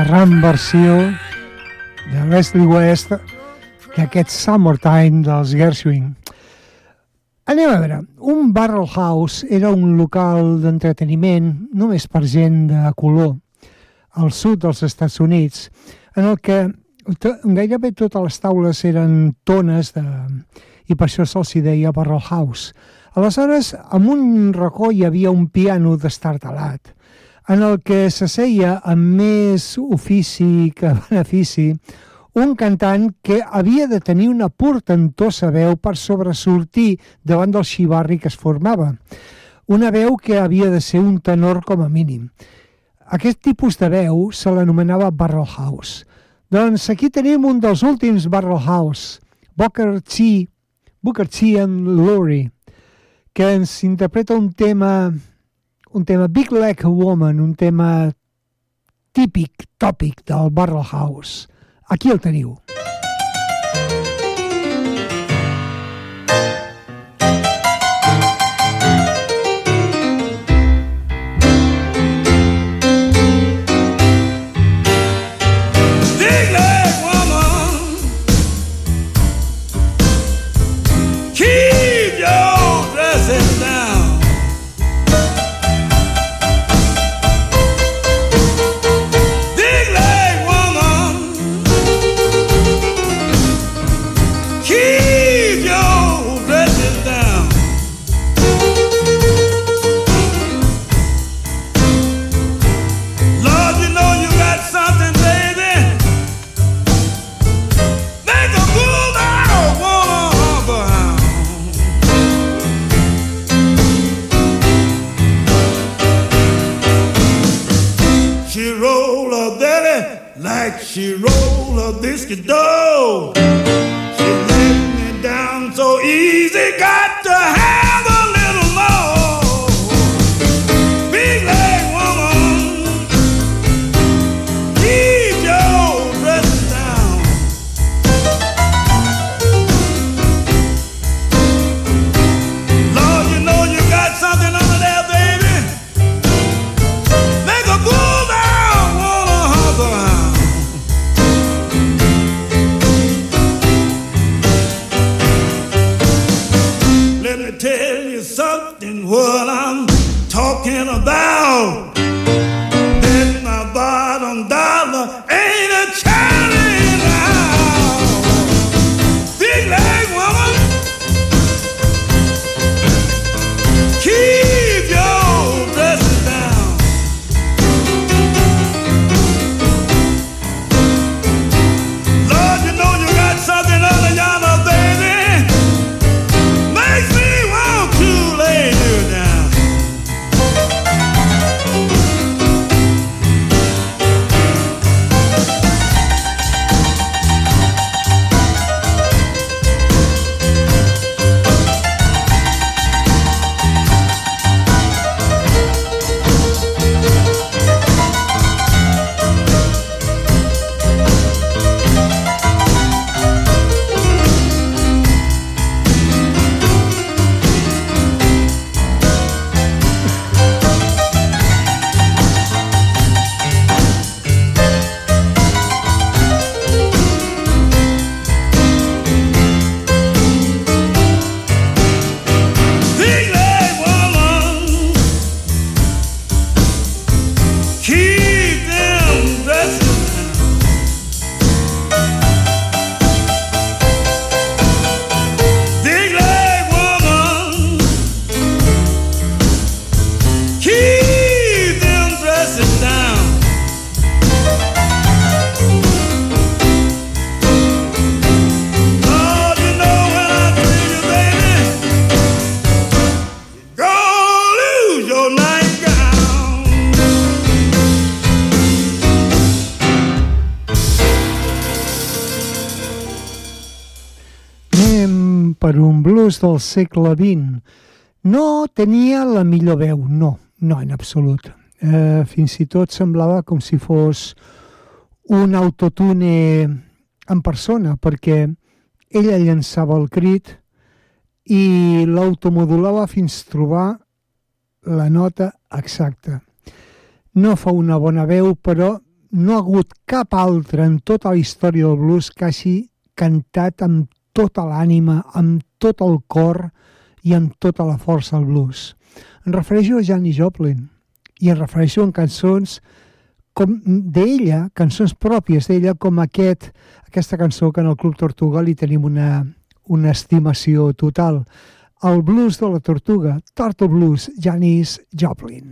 gran versió de Leslie West d'aquest Summertime dels Gershwin. Anem a veure, un Barrel House era un local d'entreteniment només per gent de color al sud dels Estats Units, en el que gairebé totes les taules eren tones de... i per això se'ls deia Barrel House. Aleshores, en un racó hi havia un piano destartalat, en el que s'asseia amb més ofici que benefici un cantant que havia de tenir una portentosa veu per sobresortir davant del xivarri que es formava. Una veu que havia de ser un tenor com a mínim. Aquest tipus de veu se l'anomenava Barrel House. Doncs aquí tenim un dels últims Barrel House, Booker T. Booker T. and Laurie, que ens interpreta un tema, un tema Big Like a Woman, un tema típic, tòpic del Barrel House. Aquí el teniu. She rolled a biscuit dough. She let me down so easy. Got to have a little more. Big leg woman, keep your dress down. Lord, you know you got something under there, baby. Make a cool down, wanna hug around. Tell you something, what I'm talking about. Bet my bottom dollar ain't a Chinese now. Big leg woman, keep your dresses down. Lord, you know you got something under yonder, baby. Makes me lay you down. Per un blues del segle vint. No tenia la millor veu, no, no en absolut. Eh, fins i tot semblava com si fos un autotune en persona, perquè ella llançava el crit i l'automodulava fins a trobar la nota exacta. No fa una bona veu, però no ha hagut cap altre en tota la història del blues que hagi cantat amb tota l'ànima, amb tot el cor i amb tota la força al blues. Em refereixo a Janis Joplin i em refereixo a cançons com d'ella, cançons pròpies d'ella, com aquest, aquesta cançó que en el Club Tortuga li tenim una, una estimació total. El blues de la Tortuga, Turtle Blues, Janis Joplin.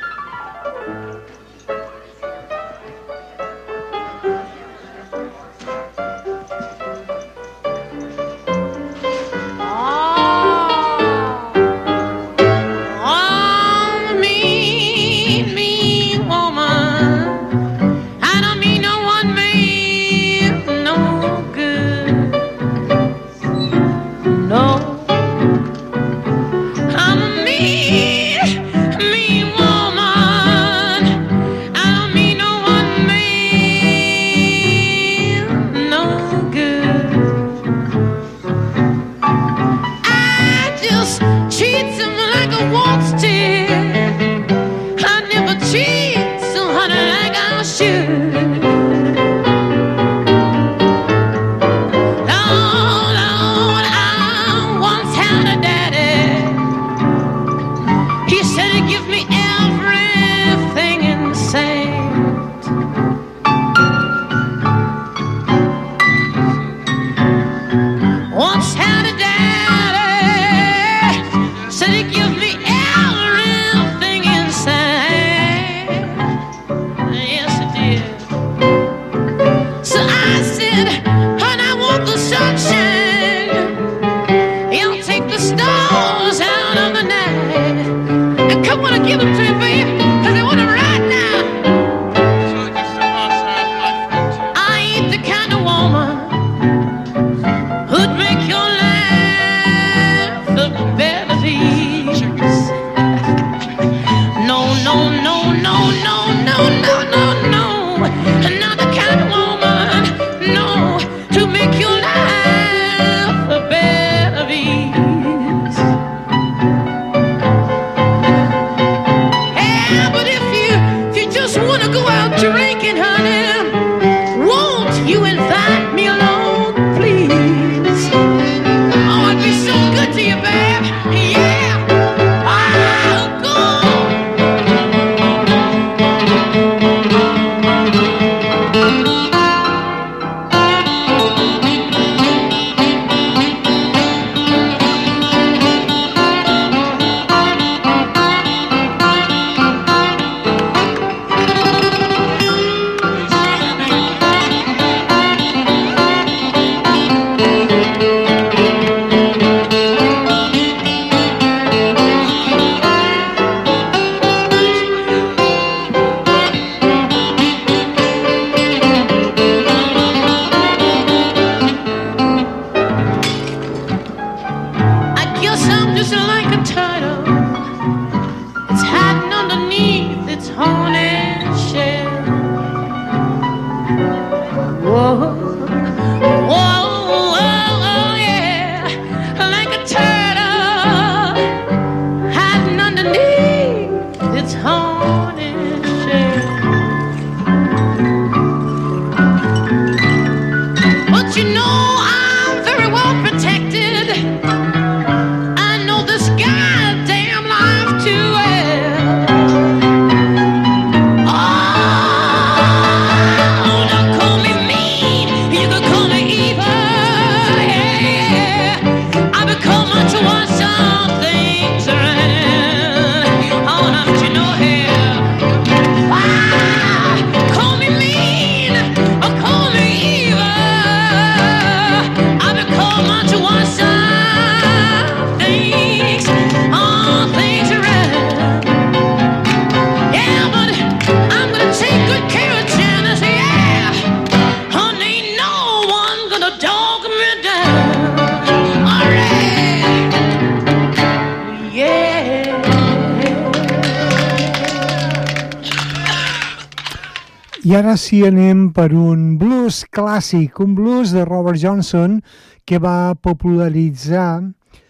I ara sí anem per un blues clàssic, un blues de Robert Johnson que va popularitzar...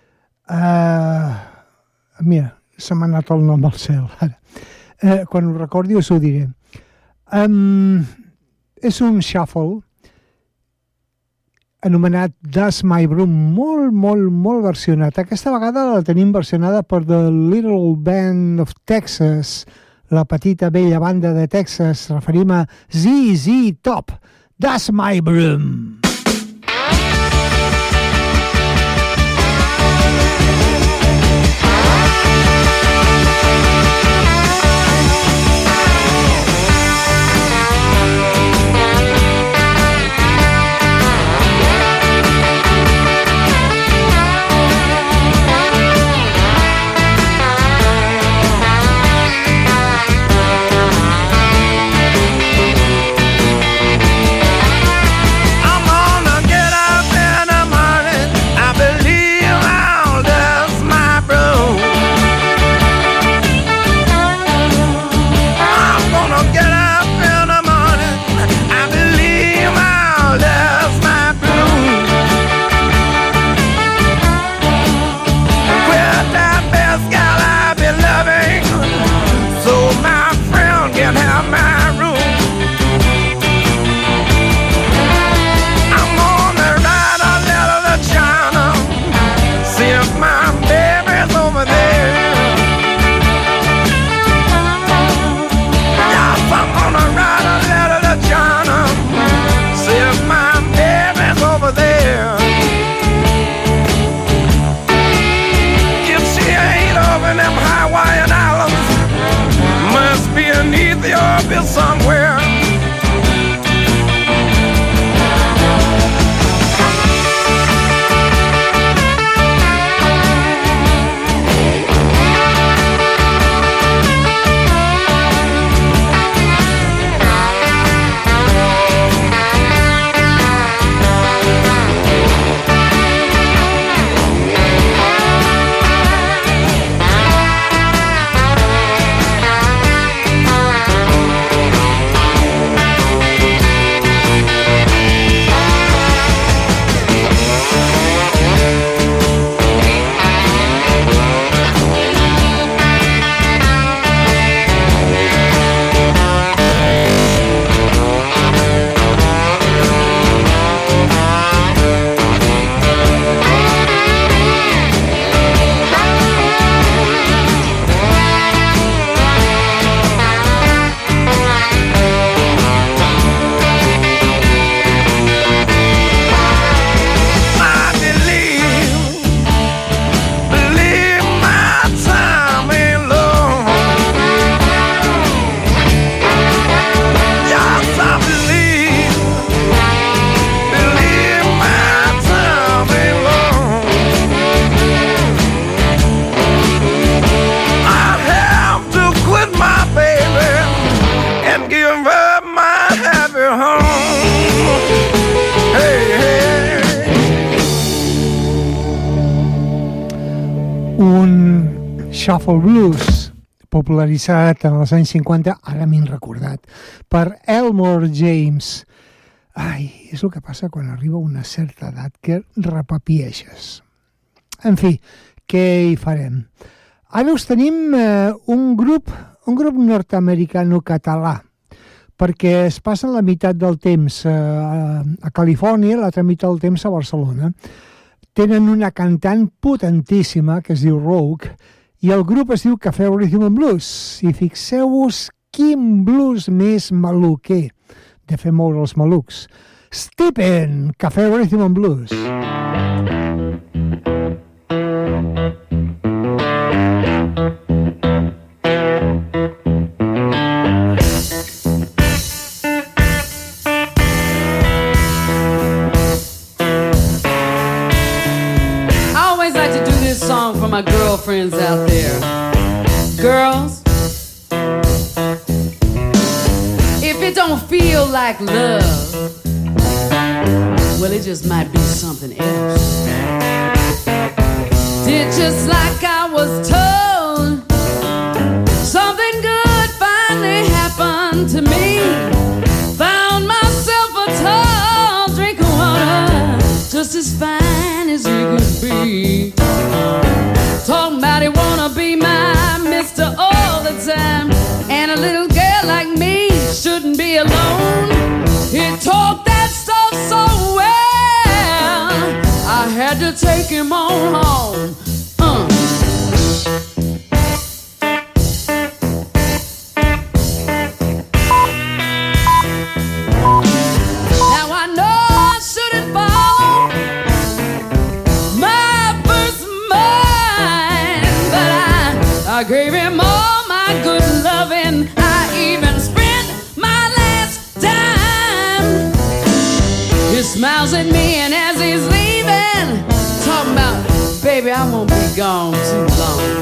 Uh, mira, se m'ha anat el nom al cel ara. Uh, quan ho recordi us ho diré. Um, és un shuffle anomenat That's My Broom, molt, molt, molt versionat. Aquesta vegada la tenim versionada per The Little Band of Texas, la petita bella banda de Texas. Referim a Z Z Top, That's My Broom. Somewhere Shuffle Blues, popularitzat en els anys cinquanta, ara m'he recordat, per Elmore James. Ai, és el que passa quan arriba una certa edat que repapieixes. En fi, què hi farem? Ara us tenim eh, un grup, un grup nord-americano-català, perquè es passen la meitat del temps eh, a Califòrnia, l'altra meitat del temps a Barcelona. Tenen una cantant potentíssima que es diu Rogue, i el grup es diu Cafè Rhythm and Blues. I fixeu-vos quin blues més maluquer de fer moure els malucs. Stephen, Cafè Rhythm and Blues. Song for my girlfriends out there. Girls, if it don't feel like love, well, it just might be something else. Did just like I was told, something good finally happened to me. Found myself a tall drink of water, just as fine as you could be. Talking about he wanna be my mister all the time, and a little girl like me shouldn't be alone. He talked that stuff so well, I had to take him on home. Uh. Now I know I shouldn't follow my first mind, but I, I gave him all my good loving. I even spent my last dime. He smiles at me, and as he's leaving, talking about, baby, I won't be gone too long.